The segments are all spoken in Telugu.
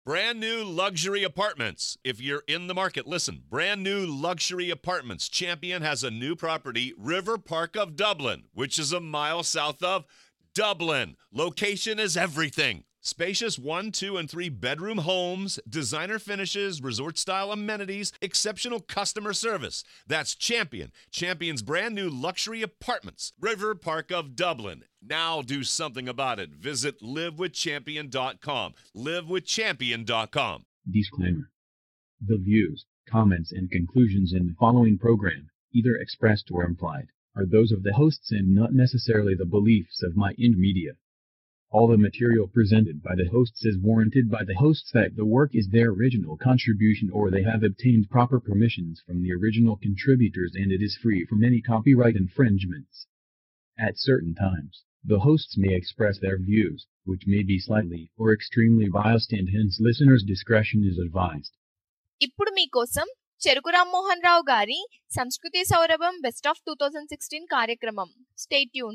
Brand new luxury apartments. If you're in the market, listen. Brand new luxury apartments. Champion has a new property, River Park of Dublin, which is a mile south of Dublin. Location is everything. Spacious 1, 2, and 3 bedroom homes, designer finishes, resort-style amenities, exceptional customer service. That's Champion. Champion's brand new luxury apartments, River Park of Dublin. Now do something about it. Visit livewithchampion.com. Livewithchampion.com. Disclaimer. The views, comments, and conclusions in the following program, either expressed or implied, are those of the hosts and not necessarily the beliefs of Mind Media. All the material presented by the hosts is warranted by the hosts that the work is their original contribution or they have obtained proper permissions from the original contributors and it is free from any copyright infringements. At certain times, the hosts may express their views, which may be slightly or extremely biased and hence listeners' discretion is advised. ఇప్పుడు మీకోసం చెరుకు రామ్మోహన్ రావు గారి సంస్కృతి సౌరభం బెస్ట్ ఆఫ్ 2016 కార్యక్రమం. Stay tune.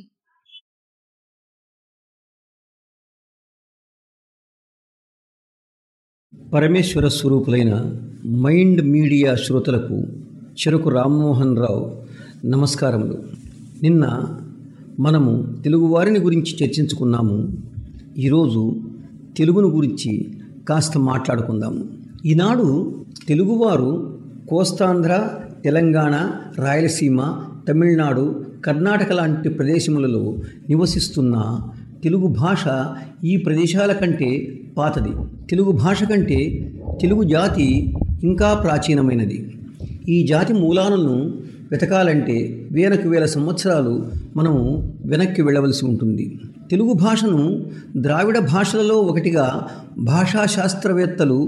పరమేశ్వర స్వరూపులైన మైండ్ మీడియా శ్రోతలకు చెరుకు రామ్మోహన్ రావు నమస్కారములు. నిన్న మనము తెలుగువారిని గురించి చర్చించుకున్నాము. ఈరోజు తెలుగును గురించి కాస్త మాట్లాడుకుందాము. ఈనాడు తెలుగువారు కోస్తాంధ్ర, తెలంగాణ, రాయలసీమ, తమిళనాడు, కర్ణాటక లాంటి ప్రదేశములలో నివసిస్తున్న తెలుగు భాష ఈ ప్రదేశాల కంటే పాతది. తెలుగు భాష కంటే తెలుగు జాతి ఇంకా ప్రాచీనమైనది. ఈ జాతి మూలాలను వెతకాలంటే వేల సంవత్సరాలు మనము వెనక్కి వెళ్ళవలసి ఉంటుంది. తెలుగు భాషను ద్రావిడ భాషలలో ఒకటిగా భాషా శాస్త్రవేత్తలు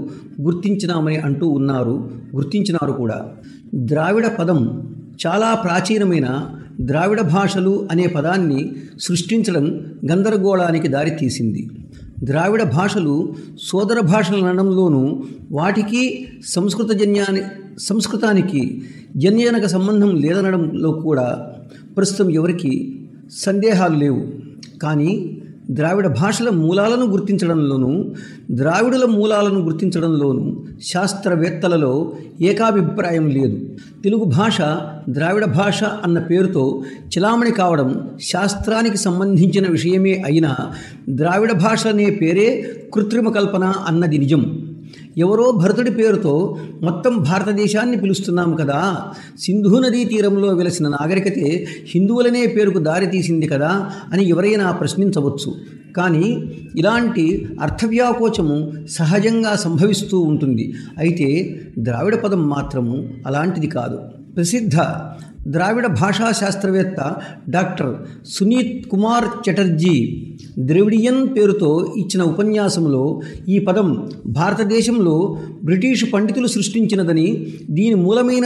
గుర్తించినారు కూడా. ద్రావిడ పదం చాలా ప్రాచీనమైన ద్రావిడ భాషలు అనే పదాన్ని సృష్టించడం గందరగోళానికి దారితీసింది. ద్రావిడ భాషలు సోదర భాషలనడంలోనూ వాటికి సంస్కృతానికి జన్యజనక సంబంధం లేదనడంలో కూడా ప్రస్తుతం ఎవరికి సందేహాలు లేవు. కానీ ద్రావిడ భాషల మూలాలను గుర్తించడంలోనూ ద్రావిడుల మూలాలను గుర్తించడంలోనూ శాస్త్రవేత్తలలో ఏకాభిప్రాయం లేదు. తెలుగు భాష ద్రావిడ భాష అన్న పేరుతో చెలామణి కావడం శాస్త్రానికి సంబంధించిన విషయమే అయినా ద్రావిడ భాష అనే పేరే కృత్రిమ కల్పన అన్నది నిజం. ఎవరో భరతుడి పేరుతో మొత్తం భారతదేశాన్ని పిలుస్తున్నాం కదా, సింధు నదీ తీరంలో వెలసిన నాగరికతే హిందువులనే పేరుకు దారితీసింది కదా అని ఎవరైనా ప్రశ్నించవచ్చు. కానీ ఇలాంటి అర్థవ్యాకోచము సహజంగా సంభవిస్తూ ఉంటుంది. అయితే ద్రావిడ పదం మాత్రము అలాంటిది కాదు. ప్రసిద్ధ ద్రావిడ భాషా శాస్త్రవేత్త డాక్టర్ సునీత్ కుమార్ చటర్జీ ద్రవిడియన్ పేరుతో ఇచ్చిన ఉపన్యాసంలో ఈ పదం భారతదేశంలో బ్రిటిషు పండితులు సృష్టించినదని, దీని మూలమైన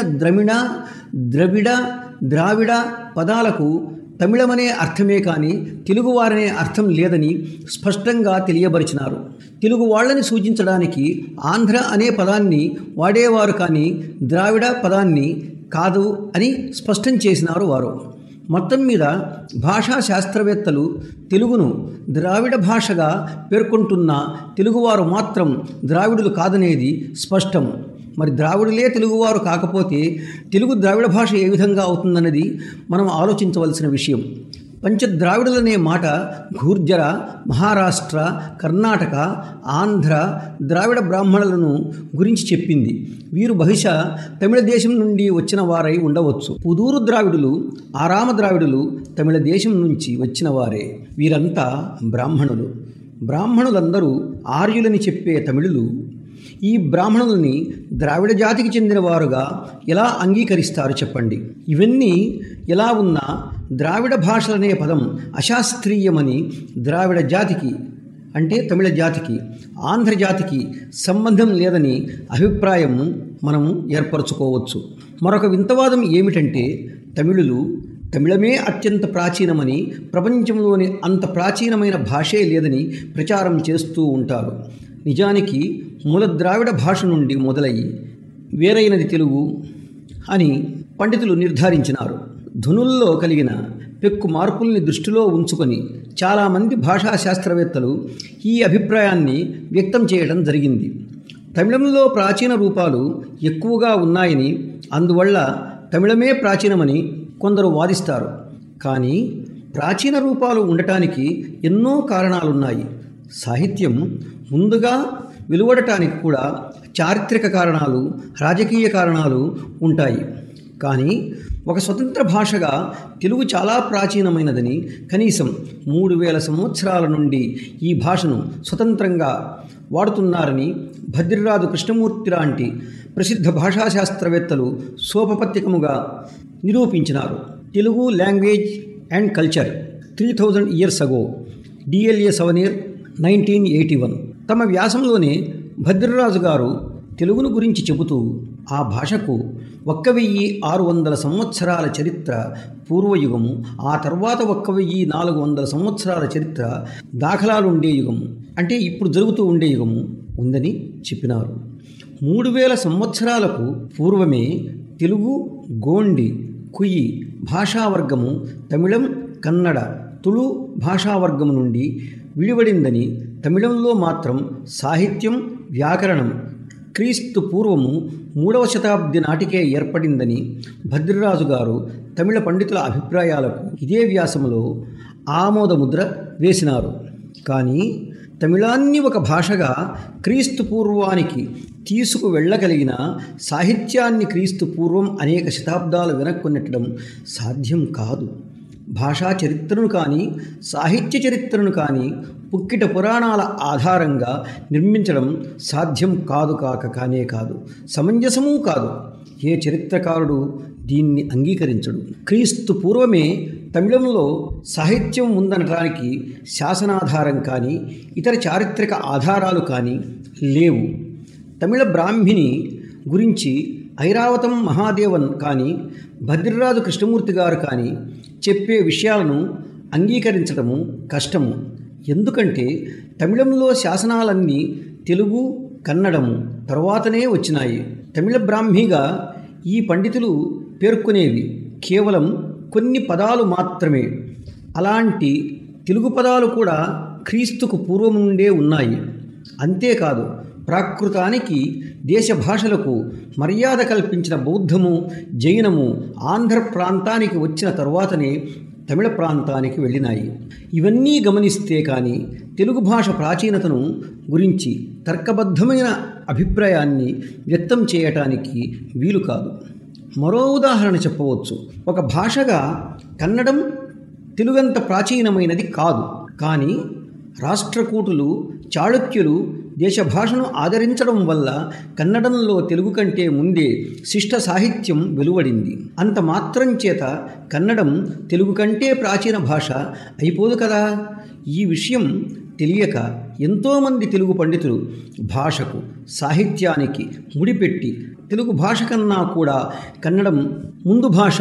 ద్రవిడ, ద్రావిడ పదాలకు తమిళమనే అర్థమే కానీ తెలుగువారనే అర్థం లేదని స్పష్టంగా తెలియబరిచినారు. తెలుగు వాళ్ళని సూచించడానికి ఆంధ్ర అనే పదాన్ని వాడేవారు కానీ ద్రావిడ పదాన్ని కాదు అని స్పష్టం చేసినారు వారు. మొత్తం మీద భాషా శాస్త్రవేత్తలు తెలుగును ద్రావిడ భాషగా పేర్కొంటున్న తెలుగువారు మాత్రం ద్రావిడులు కాదనేది స్పష్టం. మరి ద్రావిడులే తెలుగువారు కాకపోతే తెలుగు ద్రావిడ భాష ఏ విధంగా అవుతుందన్నది మనం ఆలోచించవలసిన విషయం. పంచద్రావిడులనే మాట ఘూర్జర, మహారాష్ట్ర, కర్ణాటక, ఆంధ్ర ద్రావిడ బ్రాహ్మణులను గురించి చెప్పింది. వీరు బహుశా తమిళ దేశం నుండి వచ్చిన వారై ఉండవచ్చు. పుదూరు ద్రావిడులు, ఆరామ ద్రావిడులు తమిళ దేశం నుంచి వచ్చిన వారే. వీరంతా బ్రాహ్మణులు. బ్రాహ్మణులందరూ ఆర్యులని చెప్పే తమిళులు ఈ బ్రాహ్మణులని ద్రావిడ జాతికి చెందినవారుగా ఎలా అంగీకరిస్తారు చెప్పండి? ఇవన్నీ ఎలా ఉన్నా ద్రావిడ భాషలనే పదం అశాస్త్రీయమని ద్రావిడ జాతికి అంటే తమిళ జాతికి, ఆంధ్ర జాతికి సంబంధం లేదని అభిప్రాయం మనము ఏర్పరచుకోవచ్చు. మరొక వింతవాదం ఏమిటంటే తమిళమే అత్యంత ప్రాచీనమని, ప్రపంచంలోని అంత ప్రాచీనమైన భాషే లేదని ప్రచారం చేస్తూ ఉంటారు. నిజానికి మూల ద్రావిడ భాష నుండి మొదలయ్యి వేరైనది తెలుగు అని పండితులు నిర్ధారించినారు. ధ్వనుల్లో కలిగిన పెక్కు మార్పుల్ని దృష్టిలో ఉంచుకొని చాలామంది భాషా శాస్త్రవేత్తలు ఈ అభిప్రాయాన్ని వ్యక్తం చేయడం జరిగింది. తమిళంలో ప్రాచీన రూపాలు ఎక్కువగా ఉన్నాయని, అందువల్ల తమిళమే ప్రాచీనమని కొందరు వాదిస్తారు. కానీ ప్రాచీన రూపాలు ఉండటానికి ఎన్నో కారణాలున్నాయి. సాహిత్యం ముందుగా వెలువడటానికి కూడా చారిత్రక కారణాలు, రాజకీయ కారణాలు ఉంటాయి. కానీ ఒక స్వతంత్ర భాషగా తెలుగు చాలా ప్రాచీనమైనదని, కనీసం 3000 సంవత్సరాల నుండి ఈ భాషను స్వతంత్రంగా వాడుతున్నారని భద్రిరాజు కృష్ణమూర్తి లాంటి ప్రసిద్ధ భాషాశాస్త్రవేత్తలు సోపపత్తికముగా నిరూపించినారు. Telugu language and culture 3000 years ago, DLA Savanir 1981. తమ వ్యాసంలోనే భద్రిరాజు గారు తెలుగును గురించి చెబుతూ ఆ భాషకు 1600 సంవత్సరాల చరిత్ర పూర్వయుగము, ఆ తర్వాత 1400 సంవత్సరాల చరిత్ర దాఖలాలుండే యుగము, అంటే ఇప్పుడు జరుగుతూ ఉండే యుగము ఉందని చెప్పినారు. 3000 సంవత్సరాలకు పూర్వమే తెలుగు, గోండి, కుయి భాషావర్గము తమిళం, కన్నడ, తుళు భాషావర్గము నుండి విడివడిందని, తమిళంలో మాత్రం సాహిత్యం, వ్యాకరణం క్రీస్తు పూర్వము 3వ శతాబ్ది నాటికే ఏర్పడిందని భద్రిరాజు గారు తమిళ పండితుల అభిప్రాయాలకు ఇదే వ్యాసంలో ఆమోదముద్ర వేసినారు. కానీ తమిళాన్ని ఒక భాషగా క్రీస్తు పూర్వానికి తీసుకువెళ్ళగలిగిన సాహిత్యాన్ని క్రీస్తు పూర్వం అనేక శతాబ్దాలు వెనక్కు నెట్టడం సాధ్యం కాదు. భాషా చరిత్రను కానీ, సాహిత్య చరిత్రను కానీ పుక్కిట పురాణాల ఆధారంగా నిర్మించడం సాధ్యం కాదు, కానే కాదు, సమంజసమూ కాదు. ఏ చరిత్రకారుడు దీన్ని అంగీకరించడు. క్రీస్తు పూర్వమే తమిళంలో సాహిత్యం ఉందనడానికి శాసనాధారం కానీ, ఇతర చారిత్రక ఆధారాలు కానీ లేవు. తమిళ బ్రాహ్మిని గురించి ఐరావతం మహాదేవన్ కానీ, భద్రిరాజు కృష్ణమూర్తి గారు కానీ చెప్పే విషయాలను అంగీకరించడము కష్టము. ఎందుకంటే తమిళంలో శాసనాలన్నీ తెలుగు, కన్నడము తరువాతనే వచ్చినాయి. తమిళ బ్రాహ్మిగా ఈ పండితులు పేర్కొనేవి కేవలం కొన్ని పదాలు మాత్రమే. అలాంటి తెలుగు పదాలు కూడా క్రీస్తుకు పూర్వం నుండే ఉన్నాయి. అంతేకాదు, ప్రాకృతానికి, దేశ భాషలకు మర్యాద కల్పించిన బౌద్ధము, జైనము ఆంధ్ర ప్రాంతానికి వచ్చిన తరువాతనే తమిళ ప్రాంతానికి వెళ్ళినాయి. ఇవన్నీ గమనిస్తే కానీ తెలుగు భాష ప్రాచీనతను గురించి తర్కబద్ధమైన అభిప్రాయాన్ని వ్యక్తం చేయటానికి వీలు కాదు. మరో ఉదాహరణ చెప్పవచ్చు. ఒక భాషగా కన్నడం తెలుగంత ప్రాచీనమైనది కాదు. కానీ రాష్ట్రకూటులు, చాళుక్యులు దేశ భాషను ఆదరించడం వల్ల కన్నడంలో తెలుగు కంటే ముందే శిష్ట సాహిత్యం వెలువడింది. అంత మాత్రం చేత కన్నడం తెలుగు కంటే ప్రాచీన భాష అయిపోదు కదా. ఈ విషయం తెలియక ఎంతోమంది తెలుగు పండితులు భాషకు, సాహిత్యానికి ముడిపెట్టి తెలుగు భాష కన్నా కూడా కన్నడం ముందు భాష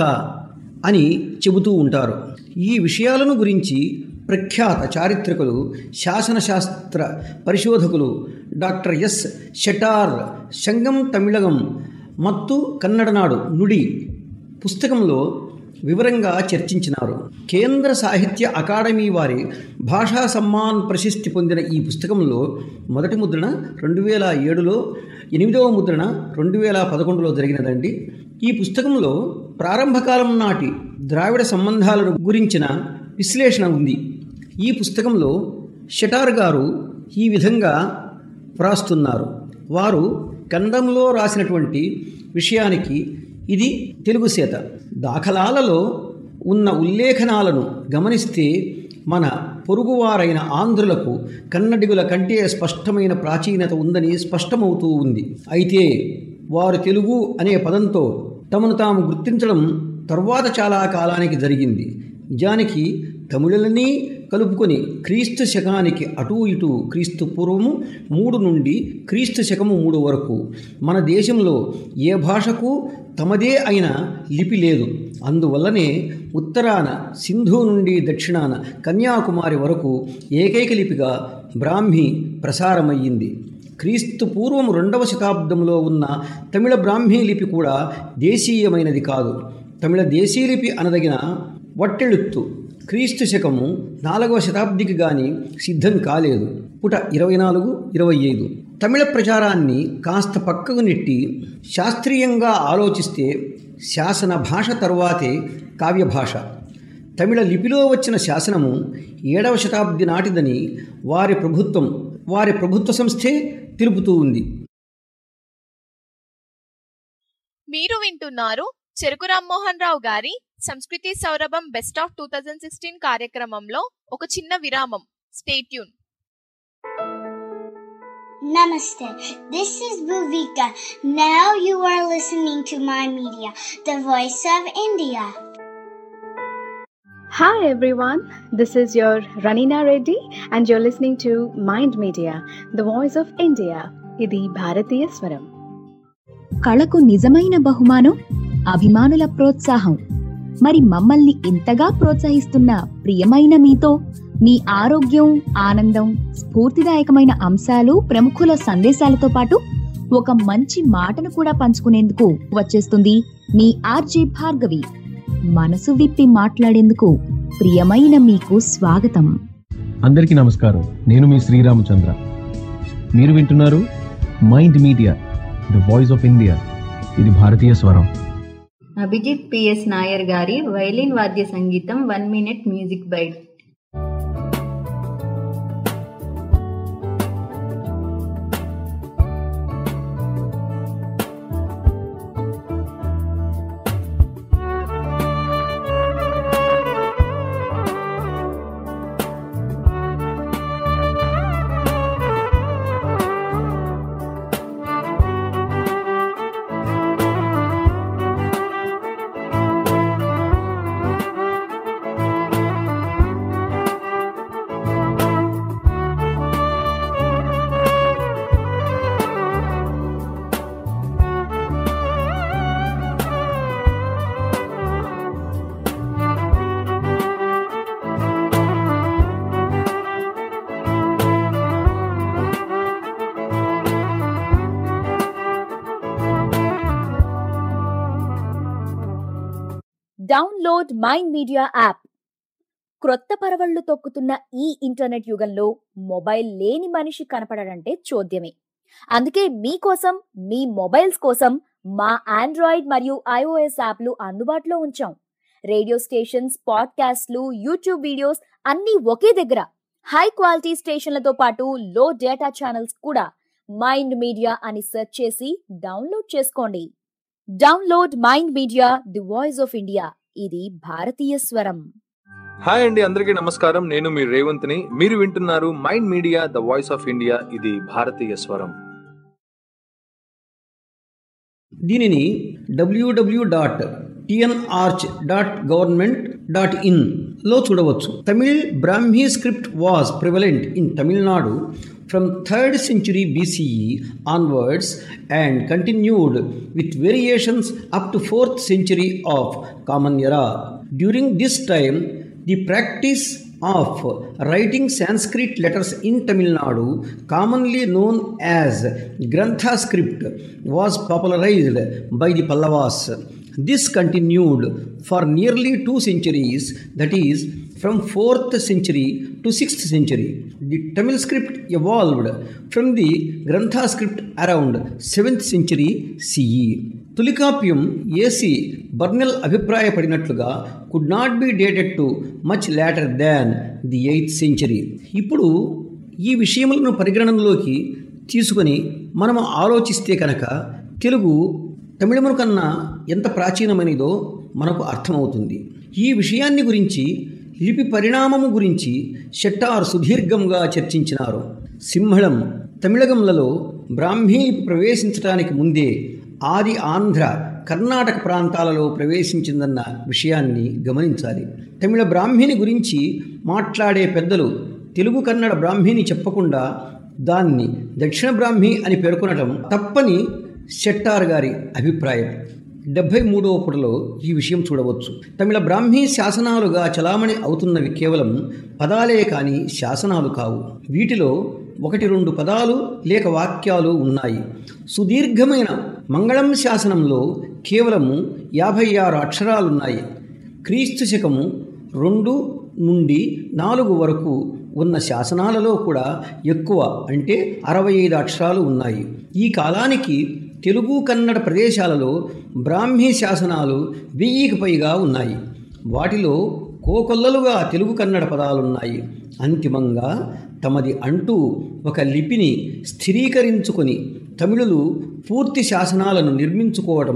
అని చెబుతూ ఉంటారు. ఈ విషయాలను గురించి ప్రఖ్యాత చారిత్రకులు, శాసనశాస్త్ర పరిశోధకులు డాక్టర్ ఎస్ షెటార్ సంగం తమిళగం ಮತ್ತು కన్నడనాడు నుడి పుస్తకంలో వివరంగా చర్చించినారు. కేంద్ర సాహిత్య అకాడమీ వారి భాషా సమ్మాన్ ప్రశస్తి పొందిన ఈ పుస్తకంలో మొదటి ముద్రణ 2007లో, 8వ ముద్రణ 2011లో జరిగినదండి. ఈ పుస్తకంలో ప్రారంభకాలం నాటి ద్రావిడ సంబంధాలను గురించిన విశ్లేషణ ఉంది. ఈ పుస్తకంలో షెటార్ గారు ఈ విధంగా వ్రాస్తున్నారు. వారు కన్నడంలో రాసినటువంటి విషయానికి ఇది తెలుగు సేత. దాఖలాలలో ఉన్న ఉల్లేఖనాలను గమనిస్తే మన పొరుగువారైన ఆంధ్రులకు కన్నడిగుల కంటే స్పష్టమైన ప్రాచీనత ఉందని స్పష్టమవుతూ ఉంది. అయితే వారు తెలుగు అనే పదంతో తమను తాము గుర్తించడం తరువాత చాలా కాలానికి జరిగింది. నిజానికి తమిళులని కలుపుకొని క్రీస్తు శకానికి అటూ ఇటూ క్రీస్తు పూర్వము 3 నుండి క్రీస్తు శకము 3 వరకు మన దేశంలో ఏ భాషకు తమదే అయిన లిపి లేదు. అందువల్లనే ఉత్తరాన సింధు నుండి దక్షిణాన కన్యాకుమారి వరకు ఏకైక లిపిగా బ్రాహ్మి ప్రసారమయ్యింది. క్రీస్తు పూర్వం 2వ శతాబ్దంలో ఉన్న తమిళ బ్రాహ్మీ లిపి కూడా దేశీయమైనది కాదు. తమిళ దేశీలిపి అనదగిన వట్టెళుత్తు క్రీస్తు శకము 4వ శతాబ్దికి గాని సిద్ధం కాలేదు. పుట 24-25. తమిళ ప్రచారాన్ని కాస్త పక్కకు నెట్టి శాస్త్రీయంగా ఆలోచిస్తే శాసన భాష తరువాతే కావ్య భాష. తమిళ లిపిలో వచ్చిన శాసనము 7వ శతాబ్ది నాటిదని వారి ప్రభుత్వ సంస్థే తెలుపుతూ ఉంది. మీరు వింటున్నారు చెరుకు రామ్మోహన్ రావు గారి సంస్కృతి సౌరభం బెస్ట్ ఆఫ్ 2016 కార్యక్రమంలో ఒక చిన్న విరామం. Stay tune. Namaste. This is Bhuvika. Now you are listening to My Media, the voice of India. Hi everyone, this is your Ranina Reddy and you're listening to Mind Media, the voice of India. ఇది భారతీయ స్వరం. కళకు నిజమైన బహుమానం అభిమానుల ప్రోత్సాహం. మరి మమ్మల్ని ఇంతగా ప్రోత్సహిస్తున్న ప్రియమైన మీతో మీ ఆరోగ్యం, ఆనందం, స్ఫూర్తిదాయకమైన అంశాలు, ప్రముఖుల సందేశాలతో పాటు ఒక మంచి మాటను కూడా పంచుకునేందుకు వచ్చేస్తుంది మీ ఆర్జే భార్గవి. మనసు విప్పి మాట్లాడేందుకు ప్రియమైన మీకు స్వాగతం. అందరికీ నమస్కారం. నేను మీ శ్రీరామచంద్ర. మీరు వింటున్నారు mind media, the voice of India. ఇది భారతీయ స్వరం. అభిజిత్ పిఎస్ నాయర్ గారి వైలిన్ వాద్య సంగీతం 1 minute music bite. Download mind media app. క్రొత్త పరవళ్లు తొక్కుతున్న ఈ ఇంటర్నెట్ యుగంలో మొబైల్ లేని మనిషి కనపడడంటే చోద్యమే. అందుకే మీకోసం, మీ మొబైల్స్ కోసం మా ఆండ్రాయిడ్ మరియు iOS యాప్లు అందుబాటులో ఉంచాం. రేడియో స్టేషన్స్, పాడ్కాస్ట్లు, యూట్యూబ్ వీడియోస్ అన్నీ ఒకే దగ్గర. హై క్వాలిటీ స్టేషన్లతో పాటు లో డేటా ఛానల్స్ కూడా. మైండ్ మీడియా అని సెర్చ్ చేసి డౌన్లోడ్ చేసుకోండి. Download mind media, the voice of India. ఇది భారతీయ స్వరం. హాయ్ అండి, అందరికీ నమస్కారం. నేను మీ రేవంత్ని. మీరు వింటున్నారు mind media, the voice of India. ఇది భారతీయ స్వరం. దీనిని www.tnarch.government.in లో చూడవచ్చు. Tamil Brahmi script was prevalent in Tamil Nadu from 3rd century BCE onwards and continued with variations up to 4th century of Common Era. During this time, the practice of writing Sanskrit letters in Tamil Nadu, commonly known as Grantha script, was popularized by the Pallavas. This continued for nearly 2 centuries, that is, from 4th century to 6th century. The Tamil script evolved from the Grantha script around 7th century CE. Tolkappiyam A C Burnell అభిప్రాయపడినట్లుగా could not be dated to much later than the 8th century. ఇప్పుడు ఈ విషయములను పరిగణనలోకి తీసుకొని మనము ఆలోచిస్తే కనుక తెలుగు తమిళమును కన్నా ఎంత ప్రాచీనమైనదో మనకు అర్థమవుతుంది. ఈ విషయాన్ని గురించి, లిపి పరిణామము గురించి షెట్టార్ సుదీర్ఘంగా చర్చించినారు. సింహళం తమిళగంలలో బ్రాహ్మీ లిపి ప్రవేశించడానికి ముందే ఆది ఆంధ్ర, కర్ణాటక ప్రాంతాలలో ప్రవేశించిందన్న విషయాన్ని గమనించాలి. తమిళ బ్రాహ్మీని గురించి మాట్లాడే పెద్దలు తెలుగు కన్నడ బ్రాహ్మీని చెప్పకుండా దాన్ని దక్షిణ బ్రాహ్మీ అని పేర్కొనటం తప్పని షెట్టార్ గారి అభిప్రాయం. 73వ పుటలో ఈ విషయం చూడవచ్చు. తమిళ బ్రాహ్మీ శాసనాలుగా చలామణి అవుతున్నవి కేవలం పదాలే కానీ శాసనాలు కావు. వీటిలో 1-2 పదాలు లేక వాక్యాలు ఉన్నాయి. సుదీర్ఘమైన మంగళం శాసనంలో కేవలము 56 అక్షరాలున్నాయి. క్రీస్తు శకము 2 నుండి 4 వరకు ఉన్న శాసనాలలో కూడా ఎక్కువ అంటే 65 అక్షరాలు ఉన్నాయి. ఈ కాలానికి తెలుగు కన్నడ ప్రదేశాలలో బ్రాహ్మీ శాసనాలు 1000కి పైగా ఉన్నాయి. వాటిలో కోకొల్లలుగా తెలుగు కన్నడ పదాలున్నాయి. అంతిమంగా తమది అంటూ ఒక లిపిని స్థిరీకరించుకొని తమిళులు పూర్తి శాసనాలను నిర్మించుకోవడం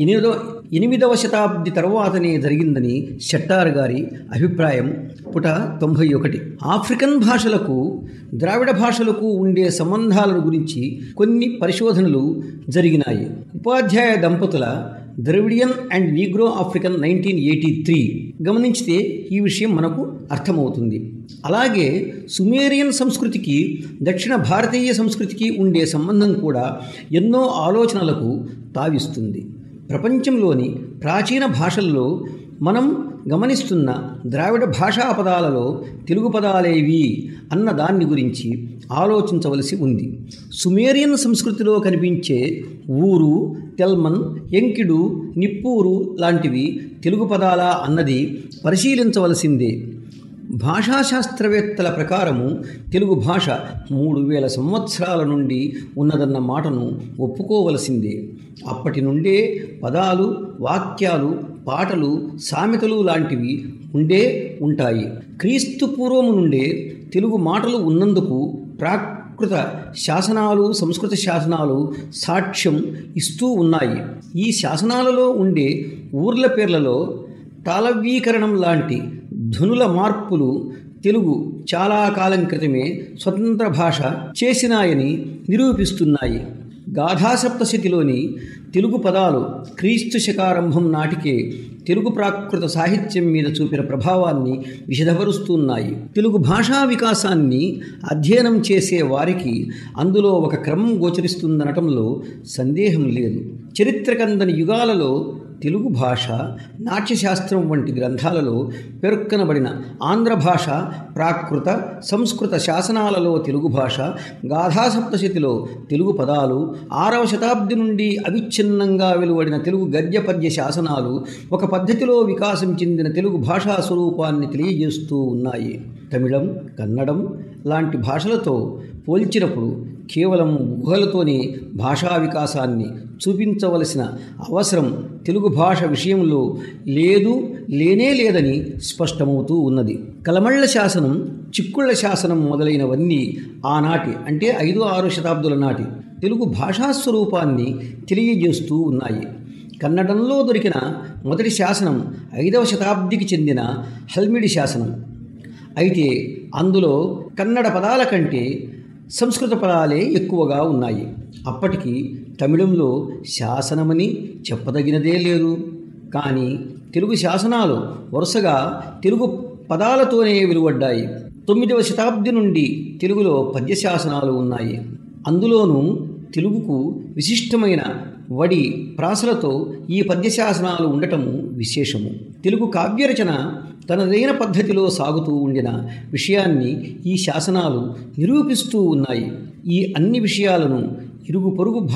8వ శతాబ్ది తర్వాతనే జరిగిందని షట్టార్ గారి అభిప్రాయం. పుట 91. ఆఫ్రికన్ భాషలకు ద్రావిడ భాషలకు ఉండే సంబంధాలను గురించి కొన్ని పరిశోధనలు జరిగినాయి. ఉపాధ్యాయ దంపతుల ద్రవిడియన్ అండ్ నీగ్రో ఆఫ్రికన్ 1983 గమనించితే ఈ విషయం మనకు అర్థమవుతుంది. అలాగే సుమేరియన్ సంస్కృతికి దక్షిణ భారతీయ సంస్కృతికి ఉండే సంబంధం కూడా ఎన్నో ఆలోచనలకు తావిస్తుంది. ప్రపంచంలోని ప్రాచీన భాషల్లో మనం గమనిస్తున్న ద్రావిడ భాషా పదాలలో తెలుగు పదాలేవి అన్న దాన్ని గురించి ఆలోచించవలసి ఉంది. సుమేరియన్ సంస్కృతిలో కనిపించే ఊరు, తెల్మన్, ఎంకిడు, నిప్పూరు లాంటివి తెలుగు పదాలా అన్నది పరిశీలించవలసిందే. భాషాశాస్త్రవేత్తల ప్రకారము తెలుగు భాష 3000 సంవత్సరాల నుండి ఉన్నదన్న మాటను ఒప్పుకోవలసిందే. అప్పటి నుండే పదాలు, వాక్యాలు, పాటలు, సామెతలు లాంటివి ఉంటాయి. క్రీస్తు పూర్వము నుండే తెలుగు మాటలు ఉన్నందుకు ప్రాకృత శాసనాలు, సంస్కృత శాసనాలు సాక్ష్యం ఇస్తూ ఉన్నాయి. ఈ శాసనాలలో ఉండే ఊర్ల పేర్లలో తాళవ్యీకరణం లాంటి ధ్వనుల మార్పులు తెలుగు చాలా కాలం క్రితమే స్వతంత్ర భాష చేసినాయని నిరూపిస్తున్నాయి. గాథాసప్తశతిలోని తెలుగు పదాలు క్రీస్తు శకారంభం నాటికే తెలుగు ప్రాకృత సాహిత్యం మీద చూపిన ప్రభావాన్ని విశదపరుస్తున్నాయి. తెలుగు భాషా వికాసాన్ని అధ్యయనం చేసే వారికి అందులో ఒక క్రమం గోచరిస్తుందనటంలో సందేహం లేదు. చరిత్రకందని యుగాలలో తెలుగు భాష, నాట్యశాస్త్రం వంటి గ్రంథాలలో పేర్కొనబడిన ఆంధ్ర భాష, ప్రాకృత, సంస్కృత శాసనాలలో తెలుగు భాష, గాథాసప్తశతిలో తెలుగు పదాలు, 6వ శతాబ్ది నుండి అవిచ్ఛిన్నంగా వెలువడిన తెలుగు గద్య పద్య శాసనాలు ఒక పద్ధతిలో వికాసం చెందిన తెలుగు భాషా స్వరూపాన్ని తెలియజేస్తూ ఉన్నాయి. తమిళం, కన్నడం లాంటి భాషలతో పోల్చినప్పుడు కేవలం ఊహలతోనే భాషా వికాసాన్ని చూపించవలసిన అవసరం తెలుగు భాష విషయంలో లేనే లేదని స్పష్టమవుతూ ఉన్నది. కలమళ్ళ శాసనం, చిక్కుళ్ళ శాసనం మొదలైనవన్నీ ఆనాటి అంటే 5-6 శతాబ్దుల నాటి తెలుగు భాషా స్వరూపాన్ని తెలియజేస్తూ ఉన్నాయి. కన్నడంలో దొరికిన మొదటి శాసనం 5వ శతాబ్దికి చెందిన హల్మిడి శాసనం. అయితే అందులో కన్నడ పదాల కంటే సంస్కృత పదాలే ఎక్కువగా ఉన్నాయి. అప్పటికి తమిళంలో శాసనమని చెప్పదగినదే లేదు. కానీ తెలుగు శాసనాలు వరుసగా తెలుగు పదాలతోనే వెలువడ్డాయి. 9వ శతాబ్ది నుండి తెలుగులో పద్య శాసనాలు ఉన్నాయి. అందులోనూ తెలుగుకు విశిష్టమైన వడి ప్రాసలతో ఈ పద్యశాసనాలు ఉండటము విశేషము. తెలుగు కావ్యరచన తనదైన పద్ధతిలో సాగుతూ ఉండిన విషయాన్ని ఈ శాసనాలు నిరూపిస్తూ ఉన్నాయి. ఈ అన్ని విషయాలను ఇరుగు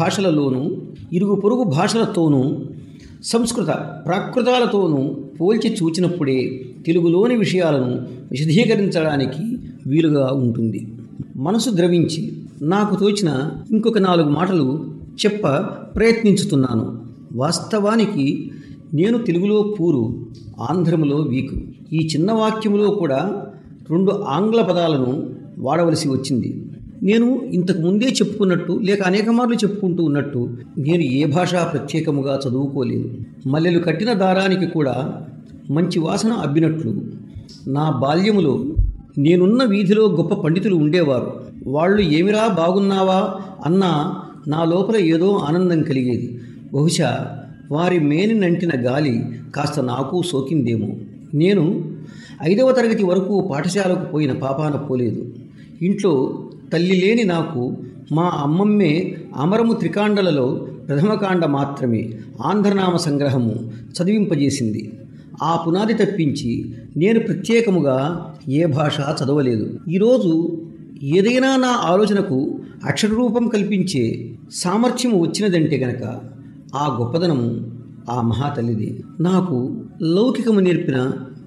పొరుగు భాషలతోనూ సంస్కృత ప్రాకృతాలతోనూ పోల్చి చూచినప్పుడే తెలుగులోని విషయాలను విశదీకరించడానికి వీలుగా ఉంటుంది. మనసు ద్రవించి నాకు తోచిన ఇంకొక 4 మాటలు చెప్ప ప్రయత్నించుతున్నాను. వాస్తవానికి నేను తెలుగులో పూరు, ఆంధ్రములో వీకు. ఈ చిన్న వాక్యములో కూడా 2 ఆంగ్ల పదాలను వాడవలసి వచ్చింది. నేను ఇంతకు ముందే చెప్పుకున్నట్టు లేక అనేక మార్లు చెప్పుకుంటూ ఉన్నట్టు నేను ఏ భాష ప్రత్యేకముగా చదువుకోలేదు. మల్లెలు కట్టిన దారానికి కూడా మంచి వాసన అబ్బినట్లు నా బాల్యములో నేనున్న వీధిలో గొప్ప పండితులు ఉండేవారు. వాళ్ళు ఏమిరా బాగున్నావా అన్నా నా లోపల ఏదో ఆనందం కలిగేది. బహుశా వారి మేని నంటిన గాలి కాస్త నాకు సోకిందేమో. నేను 5వ తరగతి వరకు పాఠశాలకు పోయిన పాపాన పోలేదు. ఇంట్లో తల్లి లేని నాకు మా అమ్మమ్మే అమరము త్రికాండలలో ప్రథమకాండ మాత్రమే ఆంధ్రనామ సంగ్రహము చదివింపజేసింది. ఆ పునాది తప్పించి నేను ప్రత్యేకముగా ఏ భాష చదవలేదు. ఈరోజు ఏదైనా నా ఆలోచనకు అక్షరరూపం కల్పించే సామర్థ్యము వచ్చినదంటే గనక ఆ గొప్పదనము ఆ మహాతల్లిది. నాకు లౌకికము నేర్పిన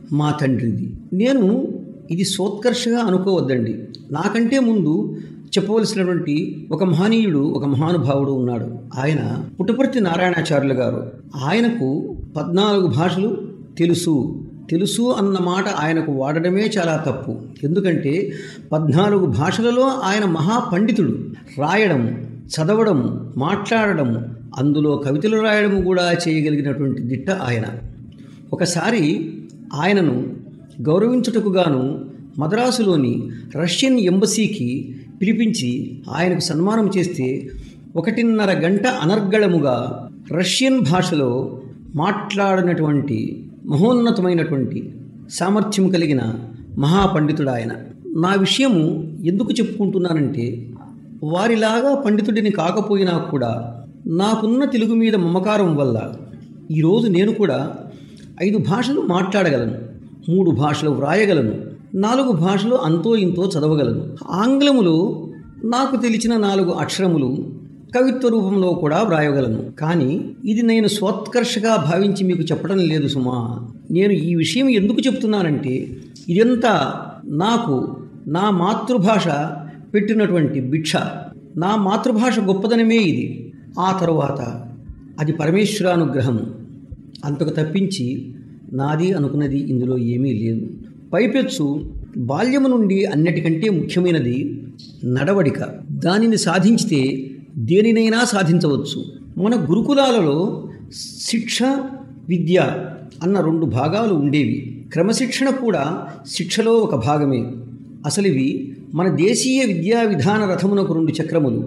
మా తండ్రిది. నేను ఇది సోత్కర్షగా అనుకోవద్దండి. నాకంటే ముందు చెప్పవలసినటువంటి ఒక మహనీయుడు, ఒక మహానుభావుడు ఉన్నాడు. ఆయన పుట్టపర్తి నారాయణాచార్యులు గారు. ఆయనకు 14 భాషలు తెలుసు అన్న మాట ఆయనకు వాడడమే చాలా తప్పు. ఎందుకంటే 14 భాషలలో ఆయన మహాపండితుడు. రాయడం, చదవడం, మాట్లాడడం, అందులో కవితలు రాయడం కూడా చేయగలిగినటువంటి దిట్ట ఆయన. ఒకసారి ఆయనను గౌరవించుటకు గాను మద్రాసులోని రష్యన్ ఎంబసీకి పిలిపించి ఆయనకు సన్మానం చేస్తే 1.5 గంట అనర్గళముగా రష్యన్ భాషలో మాట్లాడినటువంటి మహోన్నతమైనటువంటి సామర్థ్యం కలిగిన మహాపండితుడు ఆయన. నా విషయము ఎందుకు చెప్పుకుంటున్నానంటే, వారిలాగా పండితుడిని కాకపోయినా కూడా నాకున్న తెలుగు మీద మమకారం వల్ల ఈరోజు నేను కూడా 5 భాషలు మాట్లాడగలను, 3 భాషలు వ్రాయగలను, 4 భాషలు అంతో ఇంతో చదవగలను. ఆంగ్లములో నాకు తెలిసిన 4 అక్షరములు కవిత్వ రూపంలో కూడా వ్రాయగలను. కానీ ఇది నేను స్వోత్కర్షగా భావించి మీకు చెప్పడం లేదు సుమా. నేను ఈ విషయం ఎందుకు చెప్తున్నానంటే, ఇదంతా నాకు నా మాతృభాష పెట్టినటువంటి భిక్ష. నా మాతృభాష గొప్పదనమే ఇది. ఆ తరువాత అది పరమేశ్వరానుగ్రహము. అంతకు తప్పించి నాది అనుకున్నది ఇందులో ఏమీ లేదు. పైపెచ్చు బాల్యము నుండి అన్నిటికంటే ముఖ్యమైనది నడవడిక. దానిని సాధించితే దేనినైనా సాధించవచ్చు. మన గురుకులాలలో శిక్ష, విద్య అన్న 2 భాగాలు ఉండేవి. క్రమశిక్షణ కూడా శిక్షలో ఒక భాగమే. అసలు ఇవి మన దేశీయ విద్యా విధాన రథమునకు 2 చక్రములు.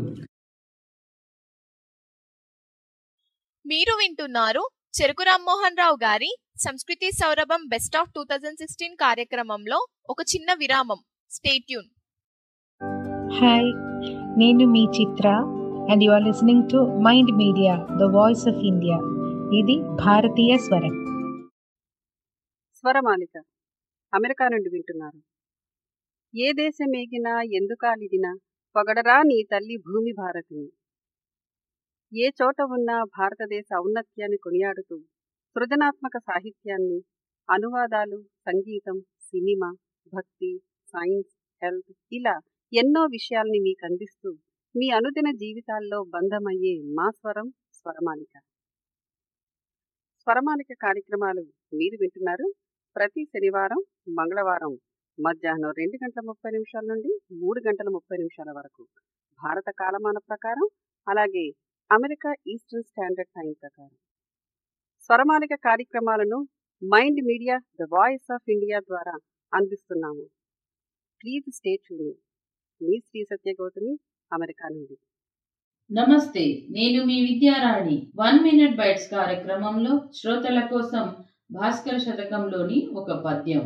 మీరు వింటున్నారు చెరుకు రామ్మోహన్ రావు గారి సంస్కృతి సౌరభం బెస్ట్ ఆఫ్ 2016 కార్యక్రమంలో ఒక చిన్న విరామం. Stay tune. హాయ్, నేను మీ Chitra and you are listening to mind media, the voice of India. ఇది భారతీయ స్వరం. స్వరమాలిక అమెరికా నుండి వింటున్నారు. ఏ దేశమేగినా ఎందుకాలిదినా పొగడరా నీ తల్లి భూమి భారతిని. ఏ చోట ఉన్నా భారతదేశ ఔన్నత్యాన్ని కొనియాడుతూ సృజనాత్మక సాహిత్యాన్ని, అనువాదాలు, సంగీతం, సినిమా, భక్తి, సైన్స్, హెల్త్ ఇలా ఎన్నో విషయాల్ని మీకు అందిస్తూ మీ అనుదిన జీవితాల్లో బంధమయ్యే మా స్వరం స్వరమాలిక. స్వరమాలిక కార్యక్రమాలు మీరు వింటున్నారు ప్రతి శనివారం, మంగళవారం మధ్యాహ్నం 2:30 నుండి 3:30 వరకు భారత కాలమాన ప్రకారం, అలాగే అమెరికా ఈస్టర్న్ స్టాండర్డ్ టైం ప్రకారం. స్వరమాలిక కార్యక్రమాలను mind media, the voice of India ద్వారా అందిస్తున్నాము. Please stay tune. మీ శ్రీ సత్యగౌతమి, అమెరికా నుండి. నమస్తే, నేను మీ విద్యారాణి. 1 మినిట్ బైట్స్ కార్యక్రమంలో శ్రోతల కోసం భాస్కర శతకంలోని ఒక పద్యం.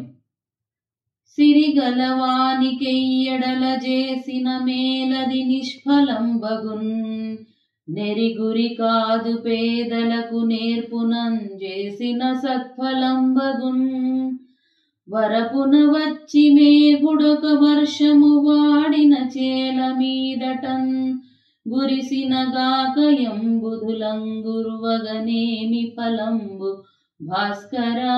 సిరిగలవానికెయ్యడల చేసిన మేలది నిష్ఫలం బగున్, నెరిగురి కాదు పేదలకు నేర్పునం చేసిన సత్ఫలం బగున్. వరపున వచ్చి మేఘుడొక వర్షము వాడిన చేల మీదటన్, గురిసిన గాకయంబుధులంగురువగనేమి ఫలంబు భాస్కరా.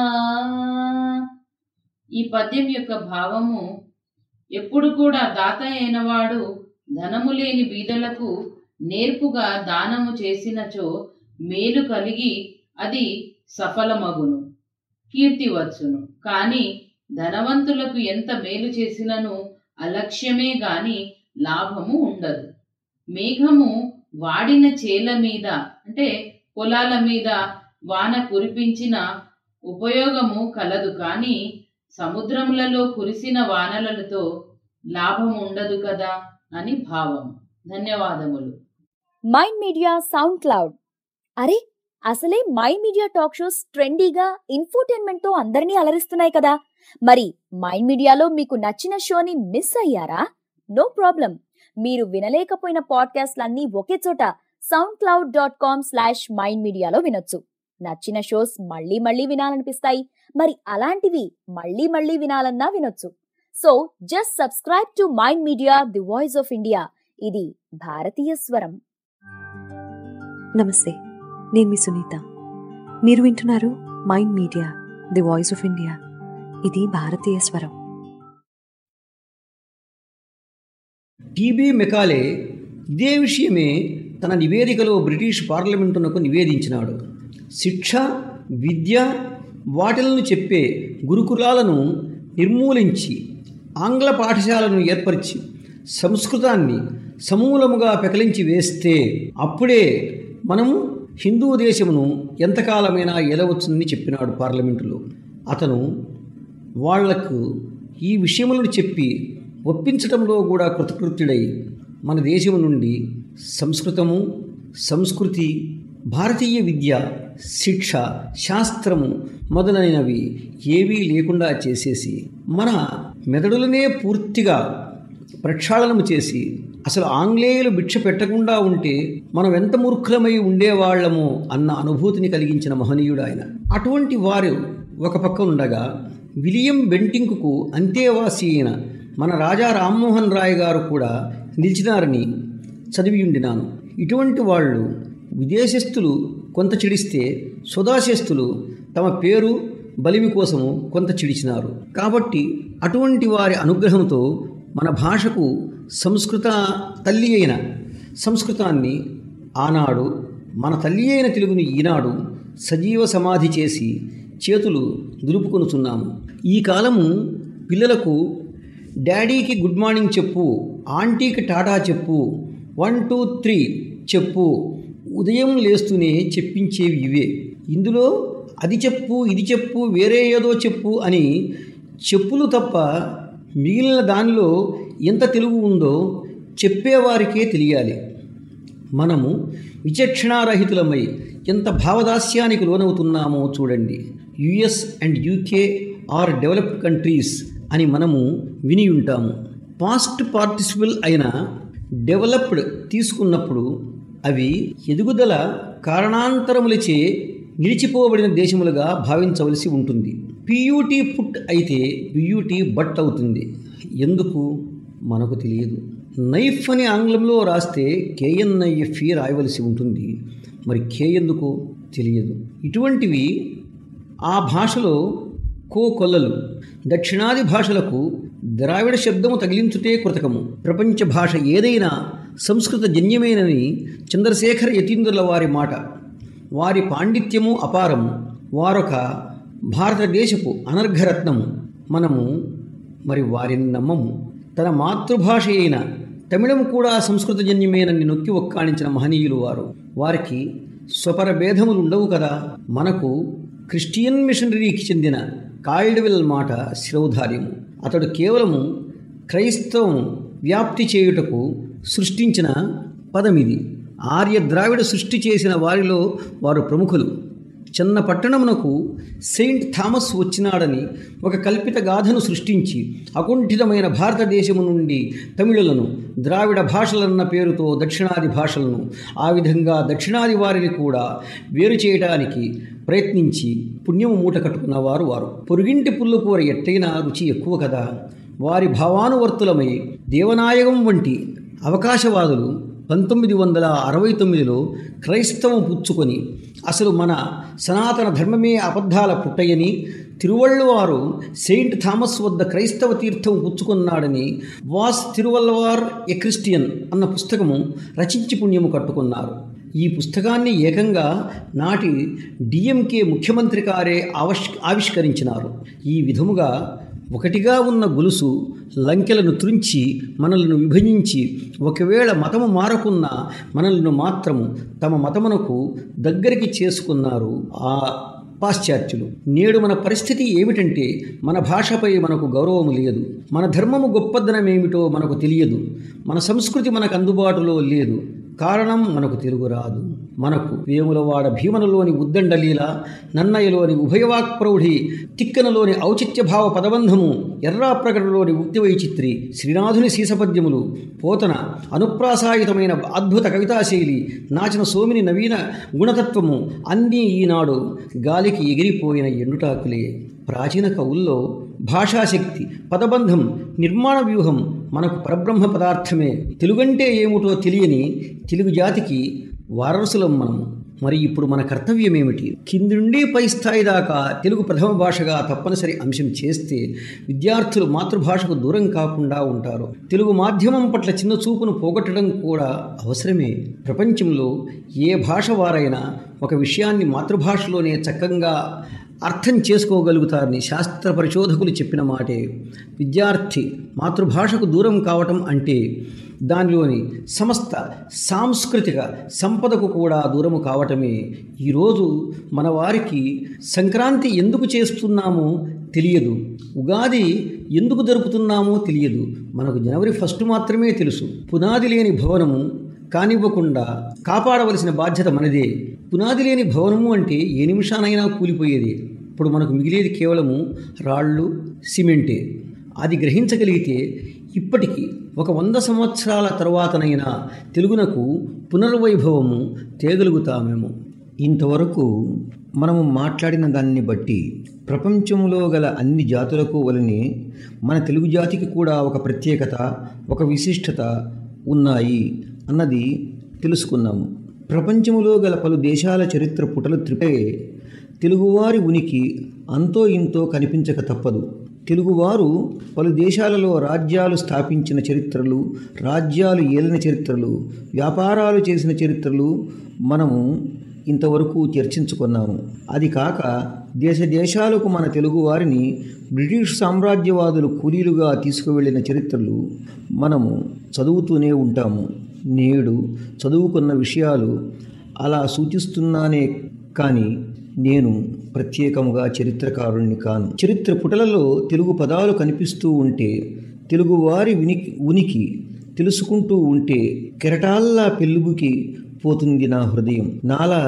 ఈ పద్యం యొక్క భావము, ఎప్పుడు కూడా దాత అయినవాడు ధనము లేని బీదలకు నేర్పుగా దానము చేసినచో మేలు కలిగి అది సఫలమగును, కీర్తి వచ్చును. కాని ధనవంతులకు ఎంత మేలు చేసినను అలక్ష్యమే గాని లాభము ఉండదు. మేఘము వాడిన చేల మీద అంటే పొలాల మీద వాన కురిపించిన ఉపయోగము కలదు, కాని సముద్రములలో కురిసిన వానలతో లాభం ఉండదు కదా అని భావం. ధన్యవాదములు. Mind media SoundCloud. అరే, అసలే మైండ్ మీడియా టాక్ షోస్ ట్రెండీగా ఇన్ఫోటైన్మెంట్ తో అందరినీ అలరిస్తున్నాయి కదా. మరి మైండ్ మీడియాలో మీకు నచ్చిన షోని మిస్ అయ్యారా? No problem. మీరు వినలేకపోయిన పాడ్కాస్ట్లన్నీ ఒకే చోట soundcloud.com/mindmedia వినొచ్చు. నచ్చిన షోస్ మళ్ళీ మళ్ళీ వినాలనిపిస్తాయి. మరి అలాంటివి మళ్ళీ మళ్ళీ వినాలన్నా వినొచ్చు. So just subscribe to mind media, the voice of India. ఇది భారతీయ స్వరం. నమస్తే, నేను మీ సునీత. మీరు వింటున్నారు mind media, the voice of India. ఇది భారతీయ స్వరం. టీబీ మెకాలే ఇదే విషయమే తన నివేదికలో బ్రిటిష్ పార్లమెంటునకు నివేదించినాడు. శిక్ష, విద్య వాటిలను చెప్పే గురుకులాలను నిర్మూలించి ఆంగ్ల పాఠశాలను ఏర్పరిచి సంస్కృతాన్ని సమూలముగా పెకలించి వేస్తే అప్పుడే మనము హిందూ దేశమును ఎంతకాలమైనా ఏలవచ్చునని చెప్పినాడు పార్లమెంటులో. అతను వాళ్లకు ఈ విషయములను చెప్పి ఒప్పించటంలో కూడా కృతకృత్యుడై మన దేశము నుండి సంస్కృతము, సంస్కృతి, భారతీయ విద్య, శిక్ష, శాస్త్రము మొదలైనవి ఏవీ లేకుండా చేసేసి మన మెదడులనే పూర్తిగా ప్రక్షాళనము చేసి అసలు ఆంగ్లేయులు భిక్ష పెట్టకుండా ఉంటే మనం ఎంత మూర్ఖులమై ఉండేవాళ్లమో అన్న అనుభూతిని కలిగించిన మహనీయుడు ఆయన. అటువంటి వారు ఒక పక్క ఉండగా విలియం బెంటింక్కు అంతేవాసి అయిన మన రాజా రామ్మోహన్ రాయ్ గారు కూడా నిలిచినారని చదివి ఉండినాను. ఇటువంటి వాళ్ళు విదేశస్థులు కొంత చిడిస్తే స్వదేశస్థులు తమ పేరు బలిమి కోసము కొంత చిడిచినారు. కాబట్టి అటువంటి వారి అనుగ్రహంతో మన భాషకు సంస్కృత తల్లి అయిన సంస్కృతాన్ని ఆనాడు, మన తల్లి అయిన తెలుగుని ఈనాడు సజీవ సమాధి చేసి చేతులు దులుపుకొనుచున్నాము. ఈ కాలము పిల్లలకు డాడీకి గుడ్ మార్నింగ్ చెప్పు, ఆంటీకి టాటా చెప్పు, 1 2 3 చెప్పు, ఉదయం లేస్తూనే చెప్పించేవి ఇవే. ఇందులో అది చెప్పు, ఇది చెప్పు, వేరే ఏదో చెప్పు అని చెప్పులు తప్ప మిగిలిన దానిలో ఎంత తెలుగు ఉందో చెప్పేవారికే తెలియాలి. మనము విచక్షణారహితులమై ఎంత భావదాస్యానికి లోనవుతున్నామో చూడండి. US and UK are developed countries అని మనము విని ఉంటాము. పాస్ట్ పార్టిసిపుల్ అయిన డెవలప్డ్ తీసుకున్నప్పుడు అవి ఎదుగుదల కారణాంతరములచే నిలిచిపోబడిన దేశములుగా భావించవలసి ఉంటుంది. పియూటీ పుట్ అయితే పియూటీ బట్ అవుతుంది. ఎందుకు మనకు తెలియదు. నైఫ్ అని ఆంగ్లంలో రాస్తే కేఎన్ఐఎఫ్ఈ రాయవలసి ఉంటుంది. మరి కే ఎందుకో తెలియదు. ఇటువంటివి ఆ భాషలో కోకొల్లలు. దక్షిణాది భాషలకు ద్రావిడ శబ్దము తగిలించుటే కృతకము. ప్రపంచ భాష ఏదైనా సంస్కృత జన్యమేనని చంద్రశేఖర యతీంద్రుల వారి మాట. వారి పాండిత్యము అపారము. వారొక భారతదేశపు అనర్ఘరత్నము. మనము మరి వారిని నమ్మము. తన మాతృభాష అయిన తమిళం కూడా సంస్కృత జన్యమేనని నొక్కి ఒక్కాణించిన మహనీయులు వారు. వారికి స్వపర భేదములు ఉండవు కదా. మనకు క్రిస్టియన్ మిషనరీకి చెందిన కాల్డ్వెల్ మాట శిరోధార్యము. అతడు కేవలము క్రైస్తవం వ్యాప్తి చేయుటకు సృష్టించిన పదమిది. ఆర్య ద్రావిడ సృష్టి చేసిన వారిలో వారు ప్రముఖులు. చిన్న పట్టణమునకు సెయింట్ థామస్ వచ్చినాడని ఒక కల్పిత గాథను సృష్టించి అకుంఠితమైన భారతదేశము నుండి తమిళులను, ద్రావిడ భాషలన్న పేరుతో దక్షిణాది భాషలను, ఆ విధంగా దక్షిణాది వారిని కూడా వేరు చేయడానికి ప్రయత్నించి పుణ్యము మూట కట్టుకున్నవారు వారు. పొరుగింటి పుల్లుకూర ఎట్టయినా రుచి ఎక్కువ కదా. వారి భావానువర్తులమై దేవనాయకం వంటి అవకాశవాదులు 1969లో క్రైస్తవం పుచ్చుకొని అసలు మన సనాతన ధర్మమే అబద్ధాల పుట్టయని, తిరువళ్ళవారు సెయింట్ థామస్ వద్ద క్రైస్తవ తీర్థం పుచ్చుకున్నాడని వాస్ తిరువల్లవార్ ఎ క్రిస్టియన్ అన్న పుస్తకము రచించి పుణ్యము కట్టుకున్నారు. ఈ పుస్తకాన్ని ఏకంగా నాటి డిఎంకే ముఖ్యమంత్రి గారే ఆవిష్కరించినారు. ఈ విధముగా ఒకటిగా ఉన్న గొలుసు లంకెలను త్రుంచి మనలను విభజించి ఒకవేళ మతము మారకున్నా మనలను మాత్రము తమ మతమునకు దగ్గరికి చేసుకున్నారు ఆ పాశ్చాత్యులు. నేడు మన పరిస్థితి ఏమిటంటే మన భాషపై మనకు గౌరవము లేదు. మన ధర్మము గొప్పదనమేమిటో మనకు తెలియదు. మన సంస్కృతి మనకు అందుబాటులో లేదు. కారణం మనకు తెలుగు రాదు. మనకు వేములవాడ భీమనలోని ఉద్దండలీల, నన్నయ్యలోని ఉభయవాక్ప్రౌఢి, తిక్కనలోని ఔచిత్యభావ పదబంధము, ఎర్రాప్రగడలోని ఉక్తి వైచిత్రి, శ్రీనాథుని సీసపద్యములు, పోతన అనుప్రాసాయితమైన అద్భుత కవితాశైలి, నాచన సోమిని నవీన గుణతత్వము అన్నీ ఈనాడు గాలికి ఎగిరిపోయిన ఎండుటాకులే. ప్రాచీన కవుల్లో భాషాశక్తి, పదబంధం, నిర్మాణ వ్యూహం మనకు పరబ్రహ్మ పదార్థమే. తెలుగంటే ఏమిటో తెలియని తెలుగు జాతికి వారసులం మనము. మరి ఇప్పుడు మన కర్తవ్యం ఏమిటి? కింది నుండి పై స్థాయి దాకా తెలుగు ప్రథమ భాషగా తప్పనిసరి అంశం చేస్తే విద్యార్థులు మాతృభాషకు దూరం కాకుండా ఉంటారు. తెలుగు మాధ్యమం పట్ల చిన్న చూపును పోగొట్టడం కూడా అవసరమే. ప్రపంచంలో ఏ భాష వారైనా ఒక విషయాన్ని మాతృభాషలోనే చక్కగా అర్థం చేసుకోగలుగుతారని శాస్త్ర పరిశోధకులు చెప్పిన మాటే. విద్యార్థి మాతృభాషకు దూరం కావటం అంటే దానిలోని సమస్త సాంస్కృతిక సంపదకు కూడా దూరము కావటమే. ఈరోజు మన వారికి సంక్రాంతి ఎందుకు చేస్తున్నామో తెలియదు, ఉగాది ఎందుకు జరుపుతున్నామో తెలియదు. మనకు జనవరి 1 మాత్రమే తెలుసు. పునాది లేని భవనము కానివ్వకుండా కాపాడవలసిన బాధ్యత మనదే. పునాది లేని భవనము అంటే ఏ నిమిషానైనా కూలిపోయేది. ఇప్పుడు మనకు మిగిలేది కేవలము రాళ్ళు, సిమెంటే. అది గ్రహించగలిగితే ఇప్పటికీ ఒక 100 సంవత్సరాల తర్వాతనైనా తెలుగునకు పునర్వైభవము తేగలుగుతామేమో. ఇంతవరకు మనము మాట్లాడిన దాన్ని బట్టి ప్రపంచంలో గల అన్ని జాతులకు వలనే మన తెలుగు జాతికి కూడా ఒక ప్రత్యేకత, ఒక విశిష్టత ఉన్నాయి అన్నది తెలుసుకున్నాము. ప్రపంచంలో గల పలు దేశాల చరిత్ర పుటలు త్రిపే తెలుగువారి ఉనికి అంతో ఇంతో కనిపించక తప్పదు. తెలుగువారు పలు దేశాలలో రాజ్యాలు స్థాపించిన చరిత్రలు, రాజ్యాలు ఏలిన చరిత్రలు, వ్యాపారాలు చేసిన చరిత్రలు మనము ఇంతవరకు చర్చించుకున్నాము. అది కాక దేశాలకు మన తెలుగువారిని బ్రిటిష్ సామ్రాజ్యవాదులు కూలీలుగా తీసుకువెళ్ళిన చరిత్రలు మనము చదువుతూనే ఉంటాము. నేడు చదువుకున్న విషయాలు అలా సూచిస్తున్నానే కానీ నేను ప్రత్యేకంగా చరిత్రకారుణ్ణి కాను. చరిత్ర పుటలలో తెలుగు పదాలు కనిపిస్తూ ఉంటే, తెలుగువారి ఉనికి తెలుసుకుంటూ ఉంటే కెరటాల్లా పెళ్ళుబుకి పోతుంది నా హృదయం. నాలా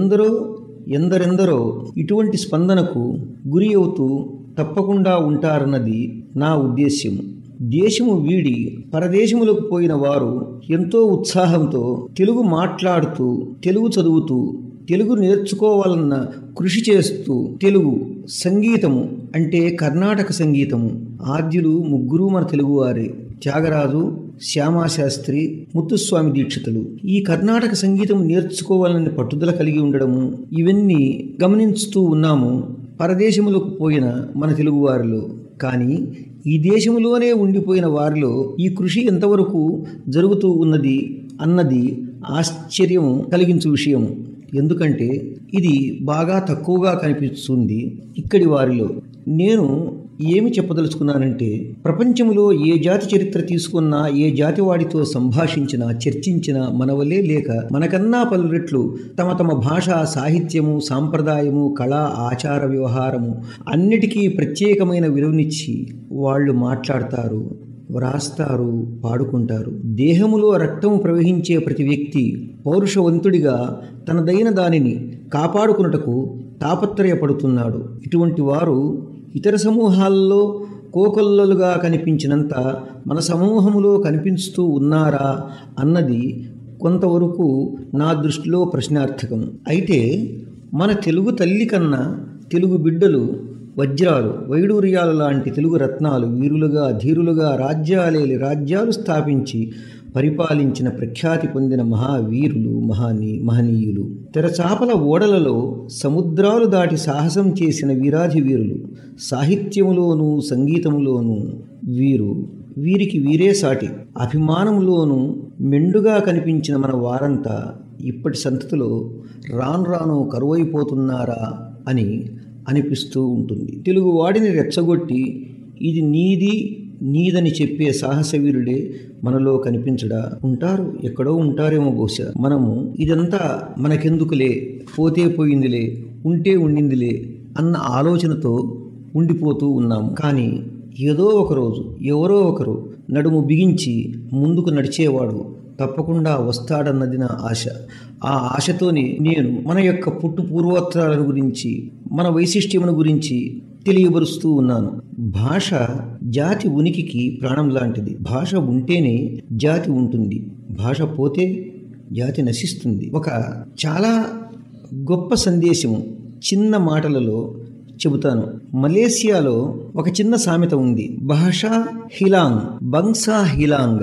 ఎందరెందరో ఇటువంటి స్పందనకు గురి అవుతూ తప్పకుండా ఉంటారన్నది నా ఉద్దేశ్యం. దేశము వీడి పరదేశములకు పోయిన వారు ఎంతో ఉత్సాహంతో తెలుగు మాట్లాడుతూ, తెలుగు చదువుతూ, తెలుగు నేర్చుకోవాలన్న కృషి చేస్తూ, తెలుగు సంగీతము అంటే కర్ణాటక సంగీతము ఆద్యులు 3 మన తెలుగువారే: త్యాగరాజు, శ్యామాశాస్త్రి, ముత్తుస్వామి దీక్షితులు. ఈ కర్ణాటక సంగీతం నేర్చుకోవాలని పట్టుదల కలిగి ఉండడము ఇవన్నీ గమనిస్తూ ఉన్నాము పరదేశములకు పోయిన మన తెలుగువారిలో. కానీ ఈ దేశంలోనే ఉండిపోయిన వారిలో ఈ కృషి ఎంతవరకు జరుగుతూ ఉన్నది అన్నది ఆశ్చర్యం కలిగించు విషయం. ఎందుకంటే ఇది బాగా తక్కువగా కనిపిస్తుంది ఇక్కడి వారిలో. నేను ఏమి చెప్పదలుచుకున్నానంటే, ప్రపంచంలో ఏ జాతి చరిత్ర తీసుకున్నా, ఏ జాతి వాడితో సంభాషించినా, చర్చించినా మన వల్లే లేక మనకన్నా పలు రెట్లు తమ భాష, సాహిత్యము, సాంప్రదాయము, కళ, ఆచార వ్యవహారము అన్నిటికీ ప్రత్యేకమైన విలువనిచ్చి వాళ్ళు మాట్లాడతారు, వ్రాస్తారు, పాడుకుంటారు. దేహములో రక్తము ప్రవహించే ప్రతి వ్యక్తి పౌరుషవంతుడిగా తనదైన దానిని కాపాడుకున్నటకు తాపత్రయపడుతున్నాడు. ఇటువంటి వారు ఇతర సమూహాల్లో కోకొల్లలుగా కనిపించినంత మన సమూహములో కనిపిస్తూ ఉన్నారా అన్నది కొంతవరకు నా దృష్టిలో ప్రశ్నార్థకం. అయితే మన తెలుగు తల్లి కన్నా తెలుగు బిడ్డలు వజ్రాలు, వైడూర్యాలు లాంటి తెలుగు రత్నాలు వీరులుగా, ధీరులుగా రాజ్యాలు స్థాపించి పరిపాలించిన ప్రఖ్యాతి పొందిన మహావీరులు, మహనీయులు. తెరచాపల ఓడలలో సముద్రాలు దాటి సాహసం చేసిన వీరాధి వీరులు. సాహిత్యములోనూ సంగీతములోనూ వీరికి వీరే సాటి. అభిమానములోనూ మెండుగా కనిపించిన మన వారంతా ఇప్పటి సంతతిలో రాను కరువైపోతున్నారా అని అనిపిస్తూ ఉంటుంది. తెలుగు వాడిని రెచ్చగొట్టి ఇది నీదని చెప్పే సాహసవీరుడే మనలో కనిపించడా? ఉంటారు, ఎక్కడో ఉంటారేమో బహుశా. మనము ఇదంతా మనకెందుకులే, పోతే పోయిందిలే, ఉంటే ఉండిందిలే అన్న ఆలోచనతో ఉండిపోతూ ఉన్నాము. కానీ ఏదో ఒకరోజు ఎవరో ఒకరు నడుము బిగించి ముందుకు నడిచేవాడు తప్పకుండా వస్తాడన్నది నా ఆశ. ఆ ఆశతోనే నేను మన యొక్క పుట్టు పూర్వోత్తరాల గురించి, మన వైశిష్ట్యమును గురించి తెలియబరుస్తూ ఉన్నాను. భాష జాతి ఉనికికి ప్రాణం లాంటిది. భాష ఉంటేనే జాతి ఉంటుంది, భాష పోతే జాతి నశిస్తుంది. ఒక చాలా గొప్ప సందేశము చిన్న మాటలలో చెబుతాను. మలేసియాలో ఒక చిన్న సామెత ఉంది. భాషా హిలాంగ్ బంగ్సా హిలాంగ్.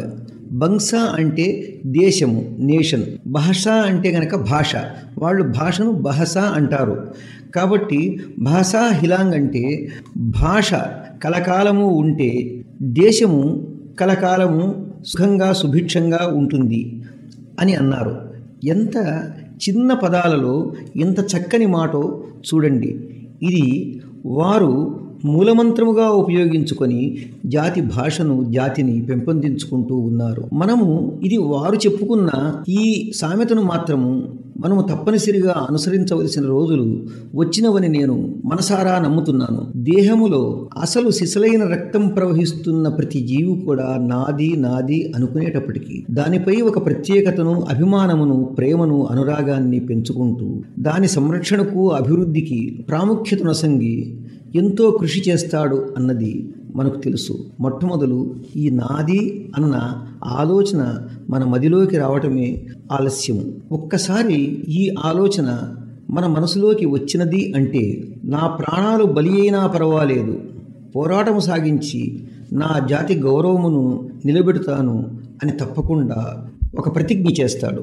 బంగ్సా అంటే దేశము, నేషన్. భాష అంటే గనక భాష, వాళ్ళు భాషను బహసా అంటారు. కాబట్టి భాషా హిలాంగ్ అంటే భాష కలకాలము ఉంటే దేశము కలకాలము సుఖంగా సుభిక్షంగా ఉంటుంది అని అన్నారు. ఎంత చిన్న పదాలలో ఎంత చక్కని మాటో చూడండి. ఇది వారు మూలమంత్రముగా ఉపయోగించుకొని జాతి భాషను, జాతిని పెంపొందించుకుంటూ ఉన్నారు. మనము ఇది వారు చెప్పుకున్న ఈ సామెతను మాత్రము మనము తప్పనిసరిగా అనుసరించవలసిన రోజులు వచ్చినవని నేను మనసారా నమ్ముతున్నాను. దేహములో అసలు సిసలైన రక్తం ప్రవహిస్తున్న ప్రతి జీవి కూడా నాది నాది అనుకునేటప్పటికీ దానిపై ఒక ప్రత్యేకతను, అభిమానమును, ప్రేమను, అనురాగాన్ని పెంచుకుంటూ దాని సంరక్షణకు, అభివృద్ధికి ప్రాముఖ్యతనొసంగి ఎంతో కృషి చేస్తాడు అన్నది మనకు తెలుసు. మొట్టమొదలు ఈ నాది అన్న ఆలోచన మన మదిలోకి రావటమే ఆలస్యం. ఒక్కసారి ఈ ఆలోచన మన మనసులోకి వచ్చినది అంటే నా ప్రాణాలు బలి అయినా పర్వాలేదు, పోరాటం సాగించి నా జాతి గౌరవమును నిలబెడతాను అని తప్పకుండా ఒక ప్రతిజ్ఞ చేస్తాడు.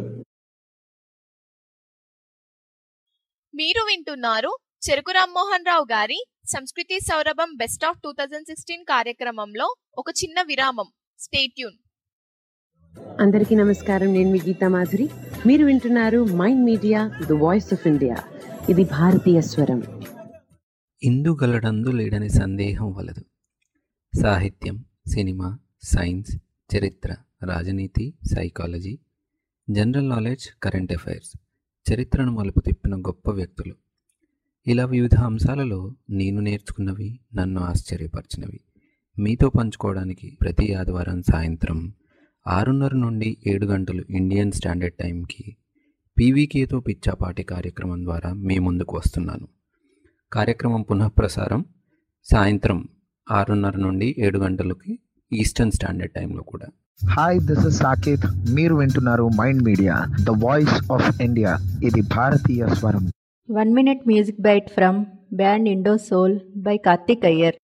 మీరు వింటున్నారు చెరుకు రామ్మోహన్ రావు గారి సంస్కృతి సౌరభం బెస్ట్ ఆఫ్ 2016 కార్యక్రమంలో ఒక చిన్న విరామం. Stay tune. అందరికీ నమస్కారం. నేను మీ గీతా మాధురి. మీరు వింటున్నారు mind media the voice of India. ఇది భారతీయ స్వరం. ఇందుగలడందు లేడని సందేహం వలదు. సాహిత్యం, సినిమా, సైన్స్, చరిత్ర, రాజనీతి, psychology, general knowledge, current affairs, చరిత్రను మలుపు తిప్పిన గొప్ప వ్యక్తులు, ఇలా వివిధ అంశాలలో నేను నేర్చుకున్నవి, నన్ను ఆశ్చర్యపరిచినవి మీతో పంచుకోవడానికి ప్రతి ఆదివారం సాయంత్రం 6:30 నుండి 7 గంటలు ఇండియన్ స్టాండర్డ్ టైంకి పీవీకేతో పిచ్చాపాటి కార్యక్రమం ద్వారా మీ ముందుకు వస్తున్నాను. కార్యక్రమం పునఃప్రసారం సాయంత్రం 6:30 నుండి 7 గంటలకి ఈస్టర్న్ స్టాండర్డ్ టైంలో కూడా. Hi, this is Saketh. మీరు వింటున్నారు mind media the voice of India. ఇది భారతీయ స్వరం. 1 minute music bite from band Indo Soul by Karthik Iyer.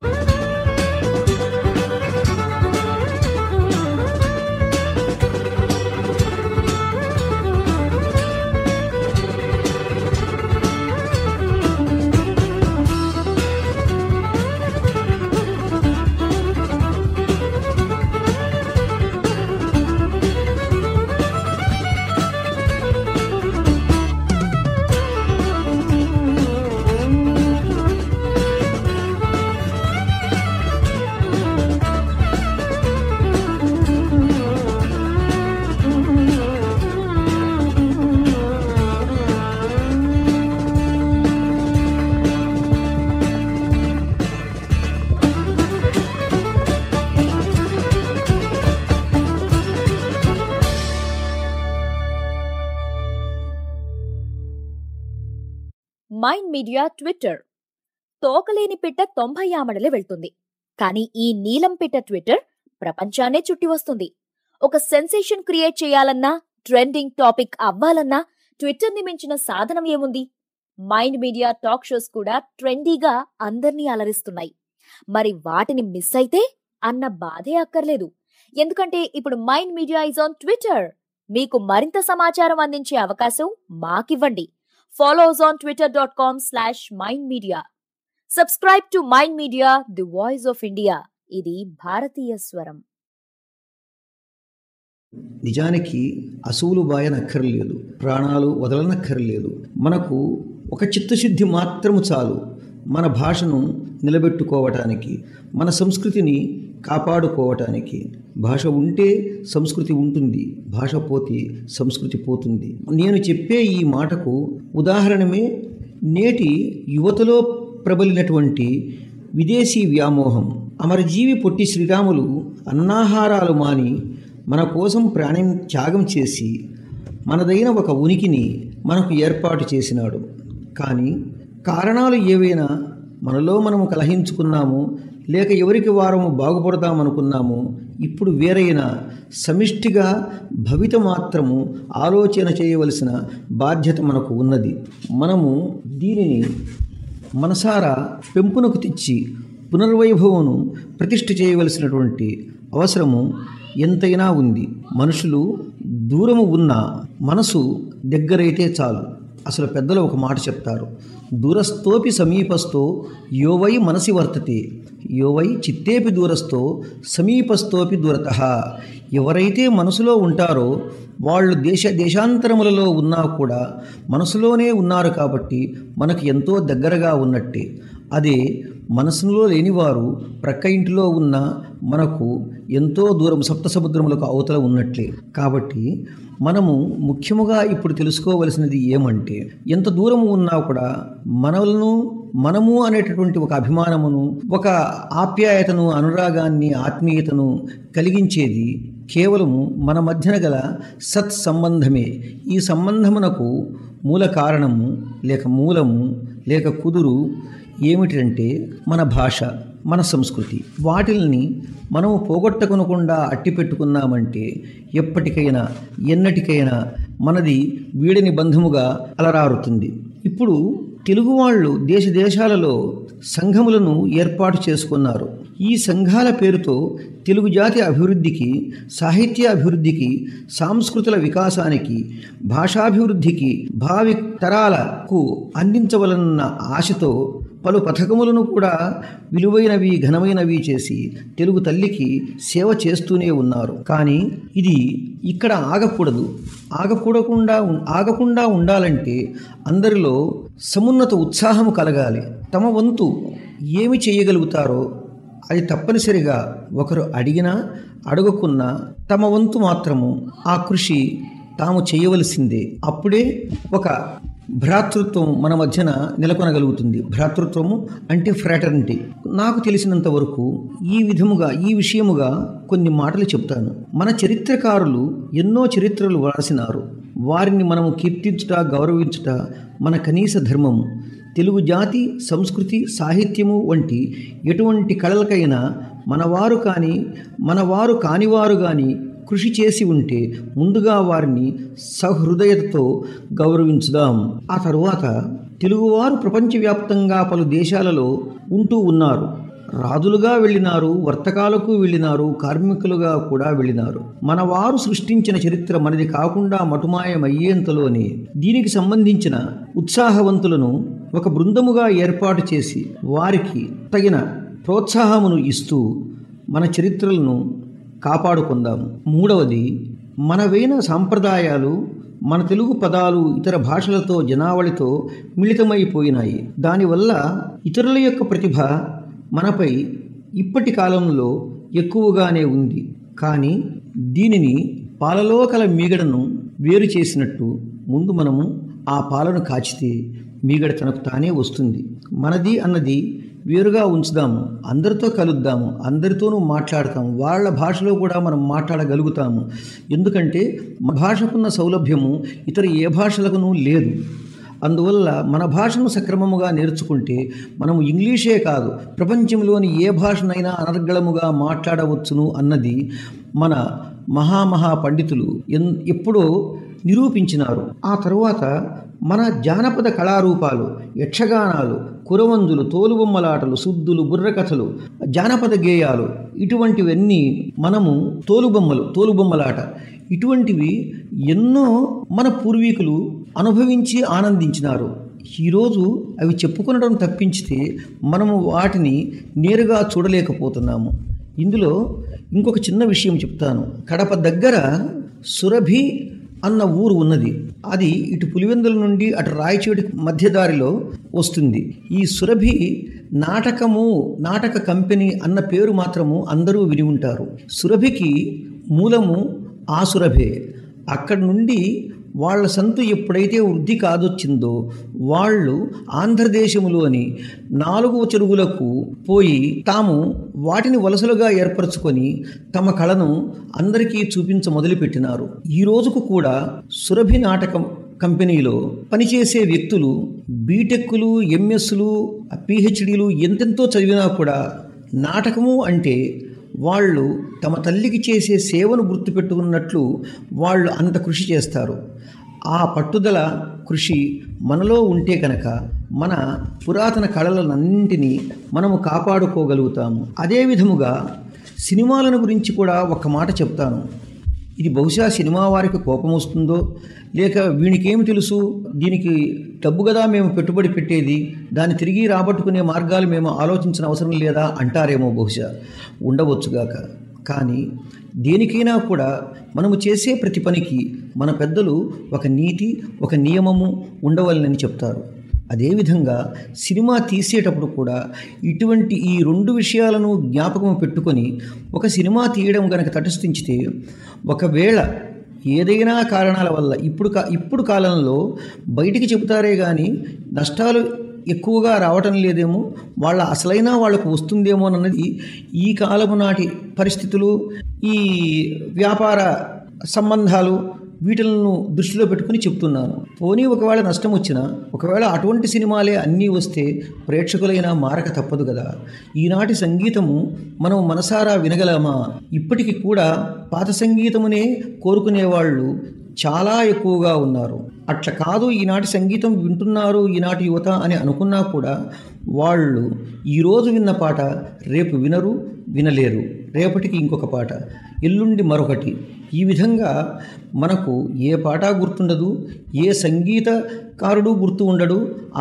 Mind media Twitter. తోకలేని పిట్ట 90 ఆమడలే వెళ్తుంది, కానీ ఈ నీలం పిట్ట ట్విట్టర్ ప్రపంచాన్నే చుట్టి వస్తుంది. ఒక సెన్సేషన్ క్రియేట్ చేయాలన్నా, ట్రెండింగ్ టాపిక్ అవ్వాలన్నా ట్విట్టర్ని మించిన సాధనం ఏముంది? మైండ్ మీడియా టాక్ షోస్ కూడా ట్రెండీగా అందర్నీ అలరిస్తున్నాయి. మరి వాటిని మిస్ అయితే అన్న బాధే అక్కర్లేదు. ఎందుకంటే ఇప్పుడు mind media is on Twitter. మీకు మరింత సమాచారం అందించే అవకాశం మాకివ్వండి. Follow us on twitter.com/mindmedia. Subscribe to Mind Media, the voice of India. ఇది భారతీయ స్వరం. నిజానికి అసూలు బాయనక్కర్లేదు, ప్రాణాలు వదలనక్కర్లేదు. మనకు ఒక చిత్తశుద్ధి మాత్రము చాలు మన భాషను నిలబెట్టుకోవటానికి, మన సంస్కృతిని కాపాడుకోవటానికి. భాష ఉంటే సంస్కృతి ఉంటుంది, భాష పోతే సంస్కృతి పోతుంది. నేను చెప్పే ఈ మాటకు ఉదాహరణమే నేటి యువతలో ప్రబలినటువంటి విదేశీ వ్యామోహం. అమరజీవి పొట్టి శ్రీరాములు అన్నాహారాలు మాని మన కోసం ప్రాణం త్యాగం చేసి మనదైన ఒక ఉనికిని మనకు ఏర్పాటు చేసినాడు. కానీ కారణాలు ఏవైనా మనలో మనము కలహించుకున్నాము, లేక ఎవరికి వారము బాగుపడదామనుకున్నాము, ఇప్పుడు వేరైన సమిష్టిగా భవిత మాత్రము ఆలోచన చేయవలసిన బాధ్యత మనకు ఉన్నది. మనము దీనిని మనసారా పెంపునకు తెచ్చి పునర్వైభవమును ప్రతిష్ఠ చేయవలసినటువంటి అవసరము ఎంతైనా ఉంది. మనుషులు దూరము ఉన్నా మనసు దగ్గరైతే చాలు. అసలు పెద్దలు ఒక మాట చెప్తారు, దూరస్థోపి సమీపస్థో యోవై మనసి వర్తతే, యోవై చిత్తేపి దూరస్థో సమీపస్థోపి దూరతః. ఎవరైతే మనసులో ఉంటారో వాళ్ళు దేశాంతరములలో ఉన్నా కూడా మనసులోనే ఉన్నారు కాబట్టి మనకు ఎంతో దగ్గరగా ఉన్నట్టే. అదే మనసులో లేనివారు ప్రక్క ఇంటిలో ఉన్న మనకు ఎంతో దూరం సప్త సముద్రములకు అవతల ఉన్నట్లే. కాబట్టి మనము ముఖ్యముగా ఇప్పుడు తెలుసుకోవలసినది ఏమంటే, ఎంత దూరము ఉన్నా కూడా మనము అనేటటువంటి ఒక అభిమానమును, ఒక ఆప్యాయతను, అనురాగాన్ని, ఆత్మీయతను కలిగించేది కేవలము మన మధ్యన గల సత్ సంబంధమే. ఈ సంబంధమునకు మూల కారణము లేక మూలము లేక కుదురు ఏమిటంటే మన భాష, మన సంస్కృతి. వాటిల్ని మనము పోగొట్టకొనకుండా అట్టి పెట్టుకున్నామంటే ఎప్పటికైనా ఎన్నటికైనా మనది వీడని బంధముగా అలరారుతుంది. ఇప్పుడు తెలుగు వాళ్ళు దేశాలలో సంఘములను ఏర్పాటు చేసుకున్నారు. ఈ సంఘాల పేరుతో తెలుగు జాతి అభివృద్ధికి, సాహిత్య అభివృద్ధికి, సాంస్కృతుల వికాసానికి, భాషాభివృద్ధికి, భావి తరాలకు అందించవలన్న ఆశతో పలు పథకములను కూడా విలువైనవి, ఘనమైనవి చేసి తెలుగు తల్లికి సేవ చేస్తూనే ఉన్నారు. కానీ ఇది ఇక్కడ ఆగకుండా ఉండాలంటే అందరిలో సమున్నత ఉత్సాహము కలగాలి. తమ వంతు ఏమి చేయగలుగుతారో అది తప్పనిసరిగా ఒకరు అడిగినా అడగకున్నా తమ వంతు మాత్రము ఆ కృషి తాము చేయవలసిందే. అప్పుడే ఒక భ్రాతృత్వం మన మధ్యన నెలకొనగలుగుతుంది. భ్రాతృత్వము అంటే ఫ్రాటర్నిటీ. నాకు తెలిసినంత వరకు ఈ విషయముగా కొన్ని మాటలు చెప్తాను. మన చరిత్రకారులు ఎన్నో చరిత్రలు వ్రాసినారు. వారిని మనము కీర్తించుట, గౌరవించుట మన కనీస ధర్మము. తెలుగు జాతి సంస్కృతి, సాహిత్యము వంటి ఎటువంటి కళలకైనా మనవారు కానివారు కానీ కృషి చేసి ఉంటే ముందుగా వారిని సహృదయతతో గౌరవించుదాం. ఆ తరువాత తెలుగువారు ప్రపంచవ్యాప్తంగా పలు దేశాలలో ఉంటూ ఉన్నారు. రాజులుగా వెళ్ళినారు, వర్తకాలకు వెళ్ళినారు, కార్మికులుగా కూడా వెళ్ళినారు. మనవారు సృష్టించిన చరిత్ర మనది కాకుండా మటుమాయమయ్యేంతలోనే దీనికి సంబంధించిన ఉత్సాహవంతులను ఒక బృందముగా ఏర్పాటు చేసి వారికి తగిన ప్రోత్సాహమును ఇస్తూ మన చరిత్రలను కాపాడుకుందాం. మూడవది, మనవైన సాంప్రదాయాలు, మన తెలుగు పదాలు ఇతర భాషలతో, జనావళితో మిళితమైపోయినాయి. దానివల్ల ఇతరుల యొక్క ప్రతిభ మనపై ఇప్పటి కాలంలో ఎక్కువగానే ఉంది. కానీ దీనిని పాలలో కల మీగడను వేరు చేసినట్టు ముందు మనము ఆ పాలను కాచితే మీగడ తనకు తానే వస్తుంది. మనది అన్నది వేరుగా ఉంచుదాము, అందరితో కలుద్దాము, అందరితోనూ మాట్లాడతాము, వాళ్ళ భాషలో కూడా మనం మాట్లాడగలుగుతాము. ఎందుకంటే మన భాషకున్న సౌలభ్యము ఇతర ఏ భాషలకునూ లేదు. అందువల్ల మన భాషను సక్రమముగా నేర్చుకుంటే మనము ఇంగ్లీషే కాదు ప్రపంచంలోని ఏ భాషనైనా అనర్గళముగా మాట్లాడవచ్చును అన్నది మన మహామహా పండితులు ఎప్పుడో నిరూపించినారు. ఆ తరువాత మన జానపద కళారూపాలు, యక్షగానాలు, కురవంజులు, తోలుబొమ్మలాటలు, సుద్దులు, బుర్రకథలు, జానపద గేయాలు, ఇటువంటివన్నీ మనము తోలుబొమ్మలాట ఇటువంటివి ఎన్నో మన పూర్వీకులు అనుభవించి ఆనందించినారు. ఈరోజు అవి చెప్పుకొనడం తప్పించితే మనము వాటిని నేరుగా చూడలేకపోతున్నాము. ఇందులో ఇంకొక చిన్న విషయం చెప్తాను. కడప దగ్గర సురభి అన్న ఊరు ఉన్నది. అది ఇటు పులివెందుల నుండి అటు రాయచోటి మధ్యదారిలో వస్తుంది. ఈ సురభి నాటక కంపెనీ అన్న పేరు మాత్రము అందరూ విని ఉంటారు. సురభికి మూలము ఆ సురభే. అక్కడి నుండి వాళ్ళ సంతు ఎప్పుడైతే వృద్ధి కాదొచ్చిందో వాళ్ళు ఆంధ్రదేశములోని 4 చెరువులకు పోయి తాము వాటిని వలసలుగా ఏర్పరచుకొని తమ కళను అందరికీ చూపించ మొదలుపెట్టినారు. ఈ రోజుకు కూడా సురభి నాటకం కంపెనీలో పనిచేసే వ్యక్తులు బీటెక్లు, ఎంఎస్లు, పిహెచ్డీలు ఎంతెంతో చదివినా కూడా నాటకము అంటే వాళ్ళు తమ తల్లికి చేసే సేవను గుర్తుపెట్టుకున్నట్లు వాళ్ళు అంత కృషి చేస్తారు. ఆ పట్టుదల, కృషి మనలో ఉంటే కనుక మన పురాతన కళలన్నింటినీ మనము కాపాడుకోగలుగుతాము. అదే విధముగా సినిమాలను గురించి కూడా ఒక్క మాట చెప్తాను. ఇది బహుశా సినిమా వారికి కోపం వస్తుందో, లేక వీనికేమి తెలుసు, దీనికి డబ్బు కదా మేము పెట్టుబడి పెట్టేది, దాన్ని తిరిగి రాబట్టుకునే మార్గాలు మేము ఆలోచించిన అవసరం లేదా అంటారేమో, బహుశా ఉండవచ్చుగాక. కానీ దేనికైనా కూడా మనము చేసే ప్రతి పనికి మన పెద్దలు ఒక నీతి, ఒక నియమము ఉండవాలని చెప్తారు. అదేవిధంగా సినిమా తీసేటప్పుడు కూడా ఇటువంటి ఈ 2 విషయాలను జ్ఞాపకం పెట్టుకొని ఒక సినిమా తీయడం కనుక తటస్థించితే, ఒకవేళ ఏదైనా కారణాల వల్ల ఇప్పుడు కాలంలో బయటికి చెబుతారే కానీ నష్టాలు ఎక్కువగా రావటం లేదేమో, వాళ్ళ అసలైనా వాళ్ళకు వస్తుందేమో అన్నది ఈ కాలము నాటి పరిస్థితులు, ఈ వ్యాపార సంబంధాలు, వీటిలను దృష్టిలో పెట్టుకుని చెప్తున్నాను. పోనీ ఒకవేళ నష్టం వచ్చినా, ఒకవేళ అటువంటి సినిమాలే అన్నీ వస్తే ప్రేక్షకులైనా మారక తప్పదు కదా. ఈనాటి సంగీతము మనం మనసారా వినగలమా? ఇప్పటికి కూడా పాత సంగీతమునే కోరుకునేవాళ్ళు చాలా ఎక్కువగా ఉన్నారు. అట్లా కాదు, ఈనాటి సంగీతం వింటున్నారు ఈనాటి యువత అని అనుకున్నా కూడా వాళ్ళు ఈరోజు విన్న పాట రేపు వినలేరు, రేపటికి ఇంకొక పాట, ఎల్లుండి మరొకటి. ఈ విధంగా మనకు ఏ పాట గుర్తుండదు, ఏ సంగీతకారుడు గుర్తు ఉండడు, ఆ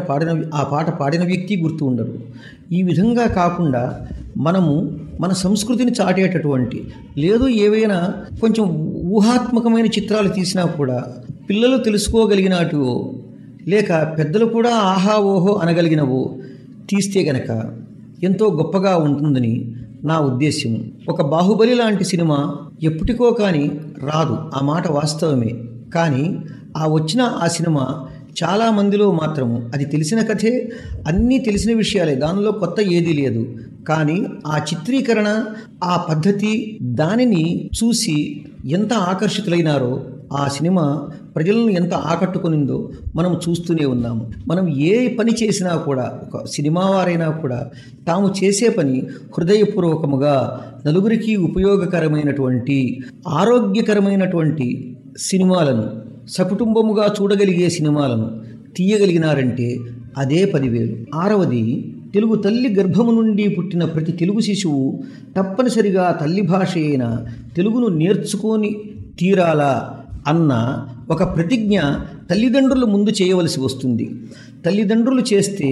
పాట పాడిన వ్యక్తి గుర్తు ఉండడు. ఈ విధంగా కాకుండా మనము మన సంస్కృతిని చాటేటటువంటి, లేదు ఏవైనా కొంచెం ఊహాత్మకమైన చిత్రాలు తీసినా కూడా పిల్లలు తెలుసుకోగలిగినటివో, లేక పెద్దలు కూడా ఆహా ఓహో అనగలిగినవో తీస్తే గనక ఎంతో గొప్పగా ఉంటుందని నా ఉద్దేశ్యం. ఒక బాహుబలి లాంటి సినిమా ఎప్పటికో కానీ రాదు, ఆ మాట వాస్తవమే. కానీ వచ్చిన ఆ సినిమా చాలామందిలో మాత్రము అది తెలిసిన కథే, అన్నీ తెలిసిన విషయాలే, దానిలో కొత్త ఏదీ లేదు. కానీ ఆ చిత్రీకరణ, ఆ పద్ధతి, దానిని చూసి ఎంత ఆకర్షితులైనారో, ఆ సినిమా ప్రజలను ఎంత ఆకట్టుకునిందో మనం చూస్తూనే ఉన్నాము. మనం ఏ పని చేసినా కూడా, ఒక సినిమా వారైనా కూడా తాము చేసే పని హృదయపూర్వకముగా నలుగురికి ఉపయోగకరమైనటువంటి, ఆరోగ్యకరమైనటువంటి సినిమాలను, సకుటుంబముగా చూడగలిగే సినిమాలను తీయగలిగినారంటే అదే 10,000. 6వది, తెలుగు తల్లి గర్భము నుండి పుట్టిన ప్రతి తెలుగు శిశువు తప్పనిసరిగా తల్లి భాష అయిన తెలుగును నేర్చుకొని తీరాలా అన్న ఒక ప్రతిజ్ఞ తల్లిదండ్రులు ముందు చేయవలసి వస్తుంది. తల్లిదండ్రులు చేస్తే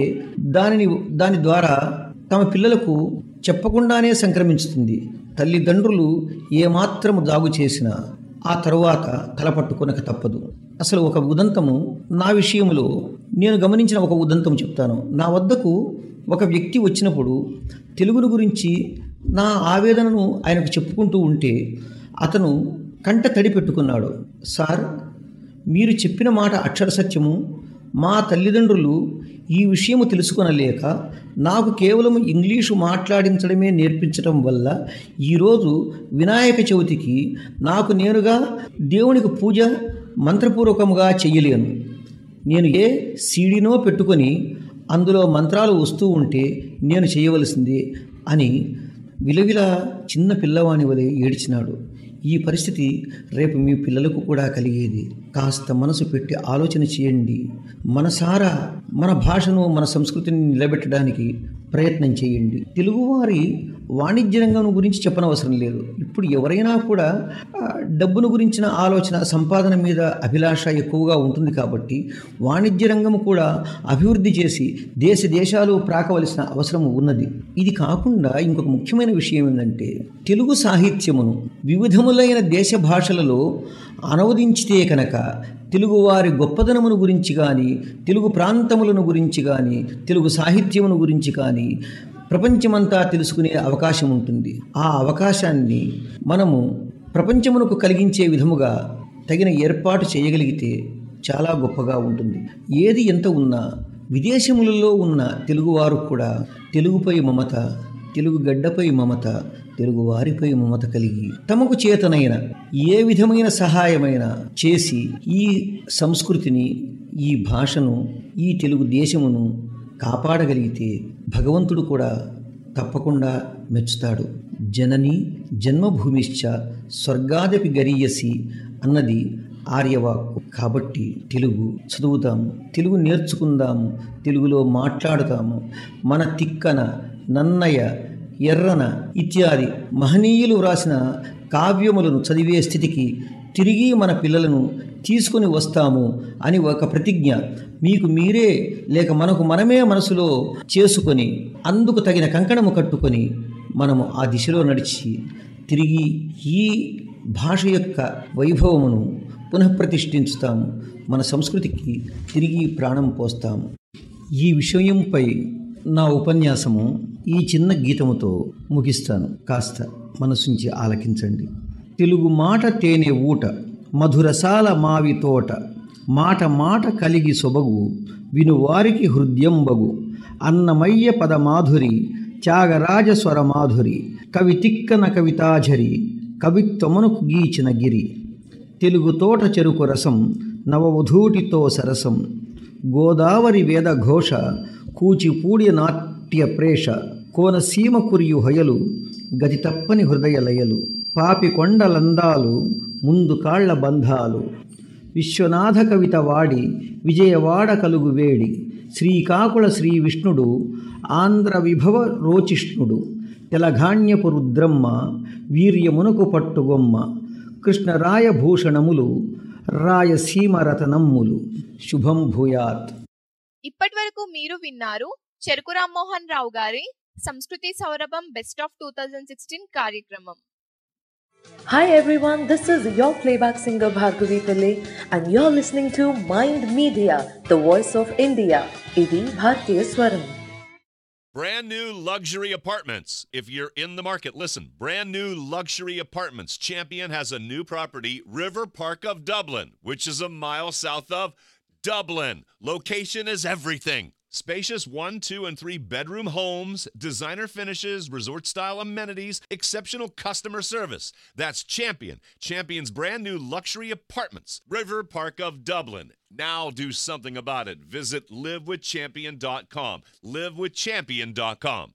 దాని ద్వారా తమ పిల్లలకు చెప్పకుండానే సంక్రమించుతుంది. తల్లిదండ్రులు ఏమాత్రము దాగు చేసినా ఆ తరువాత తలపట్టుకొనక తప్పదు. అసలు ఒక ఉదంతము నా విషయంలో నేను గమనించిన ఒక ఉదంతం చెప్తాను. నా వద్దకు ఒక వ్యక్తి వచ్చినప్పుడు తెలుగును గురించి నా ఆవేదనను ఆయనకు చెప్పుకుంటూ ఉంటే అతను కంట తడి పెట్టుకున్నాడు. సార్, మీరు చెప్పిన మాట అక్షర సత్యము. మా తల్లిదండ్రులు ఈ విషయము తెలుసుకొనలేక నాకు కేవలం ఇంగ్లీషు మాట్లాడించడమే నేర్పించడం వల్ల ఈరోజు వినాయక చవితికి నాకు నేనుగా దేవునికి పూజ మంత్రపూర్వకంగా చెయ్యలేను. నేను ఏ సీడీనో పెట్టుకొని అందులో మంత్రాలు వస్తూ ఉంటే నేను చేయవలసిందే అని విలవిల చిన్న పిల్లవాని వలె ఏడ్చినాడు. ఈ పరిస్థితి రేపు మీ పిల్లలకు కూడా కలిగేది. కాస్త మనసు పెట్టి ఆలోచన చేయండి. మనసారా మన భాషను, మన సంస్కృతిని నిలబెట్టడానికి ప్రయత్నం చేయండి. తెలుగువారి వాణిజ్య రంగం గురించి చెప్పనవసరం లేదు. ఇప్పుడు ఎవరైనా కూడా డబ్బును గురించిన ఆలోచన, సంపాదన మీద అభిలాష ఎక్కువగా ఉంటుంది కాబట్టి వాణిజ్య రంగం కూడా అభివృద్ధి చేసి దేశాలు ప్రాకవలసిన అవసరం ఉన్నది. ఇది కాకుండా ఇంకొక ముఖ్యమైన విషయం ఏంటంటే, తెలుగు సాహిత్యమును వివిధములైన దేశ భాషలలో అనువదించితే కనుక తెలుగువారి గొప్పదనమును గురించి కానీ, తెలుగు ప్రాంతములను గురించి కానీ, తెలుగు సాహిత్యమును గురించి కానీ ప్రపంచమంతా తెలుసుకునే అవకాశం ఉంటుంది. ఆ అవకాశాన్ని మనము ప్రపంచమునకు కలిగించే విధముగా తగిన ఏర్పాటు చేయగలిగితే చాలా గొప్పగా ఉంటుంది. ఏది ఎంత ఉన్నా విదేశములలో ఉన్న తెలుగువారు కూడా తెలుగుపై మమత, తెలుగు గడ్డపై మమత, తెలుగు వారిపై మమత కలిగి తమకు చేతనైన ఏ విధమైన సహాయమైన చేసి ఈ సంస్కృతిని, ఈ భాషను, ఈ తెలుగు దేశమును కాపాడగలిగితే భగవంతుడు కూడా తప్పకుండా మెచ్చుతాడు. జనని జన్మభూమిశ్చ స్వర్గాదపి గరీయసి అన్నది ఆర్యవాక్కు. కాబట్టి తెలుగు చదువుతాము, తెలుగు నేర్చుకుందాము, తెలుగులో మాట్లాడుతాము. మన తిక్కన, నన్నయ్య ఎర్రన ఇత్యాది మహనీయులు వ్రాసిన కావ్యములను చదివే స్థితికి తిరిగి మన పిల్లలను తీసుకుని వస్తాము అని ఒక ప్రతిజ్ఞ మీకు మీరే లేక మనకు మనమే మనసులో చేసుకొని అందుకు తగిన కంకణము కట్టుకొని మనము ఆ దిశలో నడిచి తిరిగి ఈ భాష యొక్క వైభవమును పునఃప్రతిష్ఠించుతాము. మన సంస్కృతికి తిరిగి ప్రాణం పోస్తాము. ఈ విషయంపై నా ఉపన్యాసము ఈ చిన్న గీతముతో ముగిస్తాను. కాస్త మనసుంచి ఆలకించండి. తెలుగు మాట తేనె ఊట, మధురసాల మావి తోట, మాట మాట కలిగి సొబగు, వినువారికి హృదయంబగు, అన్నమయ్య పదమాధురి, త్యాగరాజ స్వరమాధురి, కవి తిక్కన కవితాఝరి, కవిత్వమునకు గీచిన గిరి, తెలుగు తోట చెరుకు రసం, నవవధూటితో సరసం, గోదావరి వేదఘోష, కూచిపూడి నాట్య ప్రేష, కోనసీమ కురియు హొయలు, గతి తప్పని హృదయ లయలు, పాపి కొండలందాలు, ముందు కాళ్ల బంధాలు, విశ్వనాథ కవిత వాడి, విజయవాడ కలుగు వేడి, శ్రీకాకుళ శ్రీ విష్ణుడు, ఆంధ్ర విభవ రోచిష్ణుడు, తెలఘాణ్యపు రుద్రమ్మ, వీర్యమునకు పట్టుగొమ్మ, కృష్ణరాయ భూషణములు, రాయసీమ రతనమ్ములు. శుభం భూయాత్. ఇప్పటి వరకు మీరు విన్నారు చెరుకు రామ్మోహన్ రావు గారి సంస్కృతి సౌరభం బెస్ట్ ఆఫ్ 2016 కార్యక్రమం. Hi everyone, this is your playback singer Bhargavi Pillai and you're listening to Mind Media, the voice of India. Idi Bharatiya Swaram. Brand new luxury apartments. If you're in the market, listen. Brand new luxury apartments. Champion has a new property, River Park of Dublin, which is a mile south of Dublin. Location is everything. Spacious 1, 2, and 3 bedroom homes, designer finishes, resort-style amenities, exceptional customer service. That's Champion. Champion's brand new luxury apartments, River Park of Dublin. Now do something about it. Visit livewithchampion.com. Livewithchampion.com.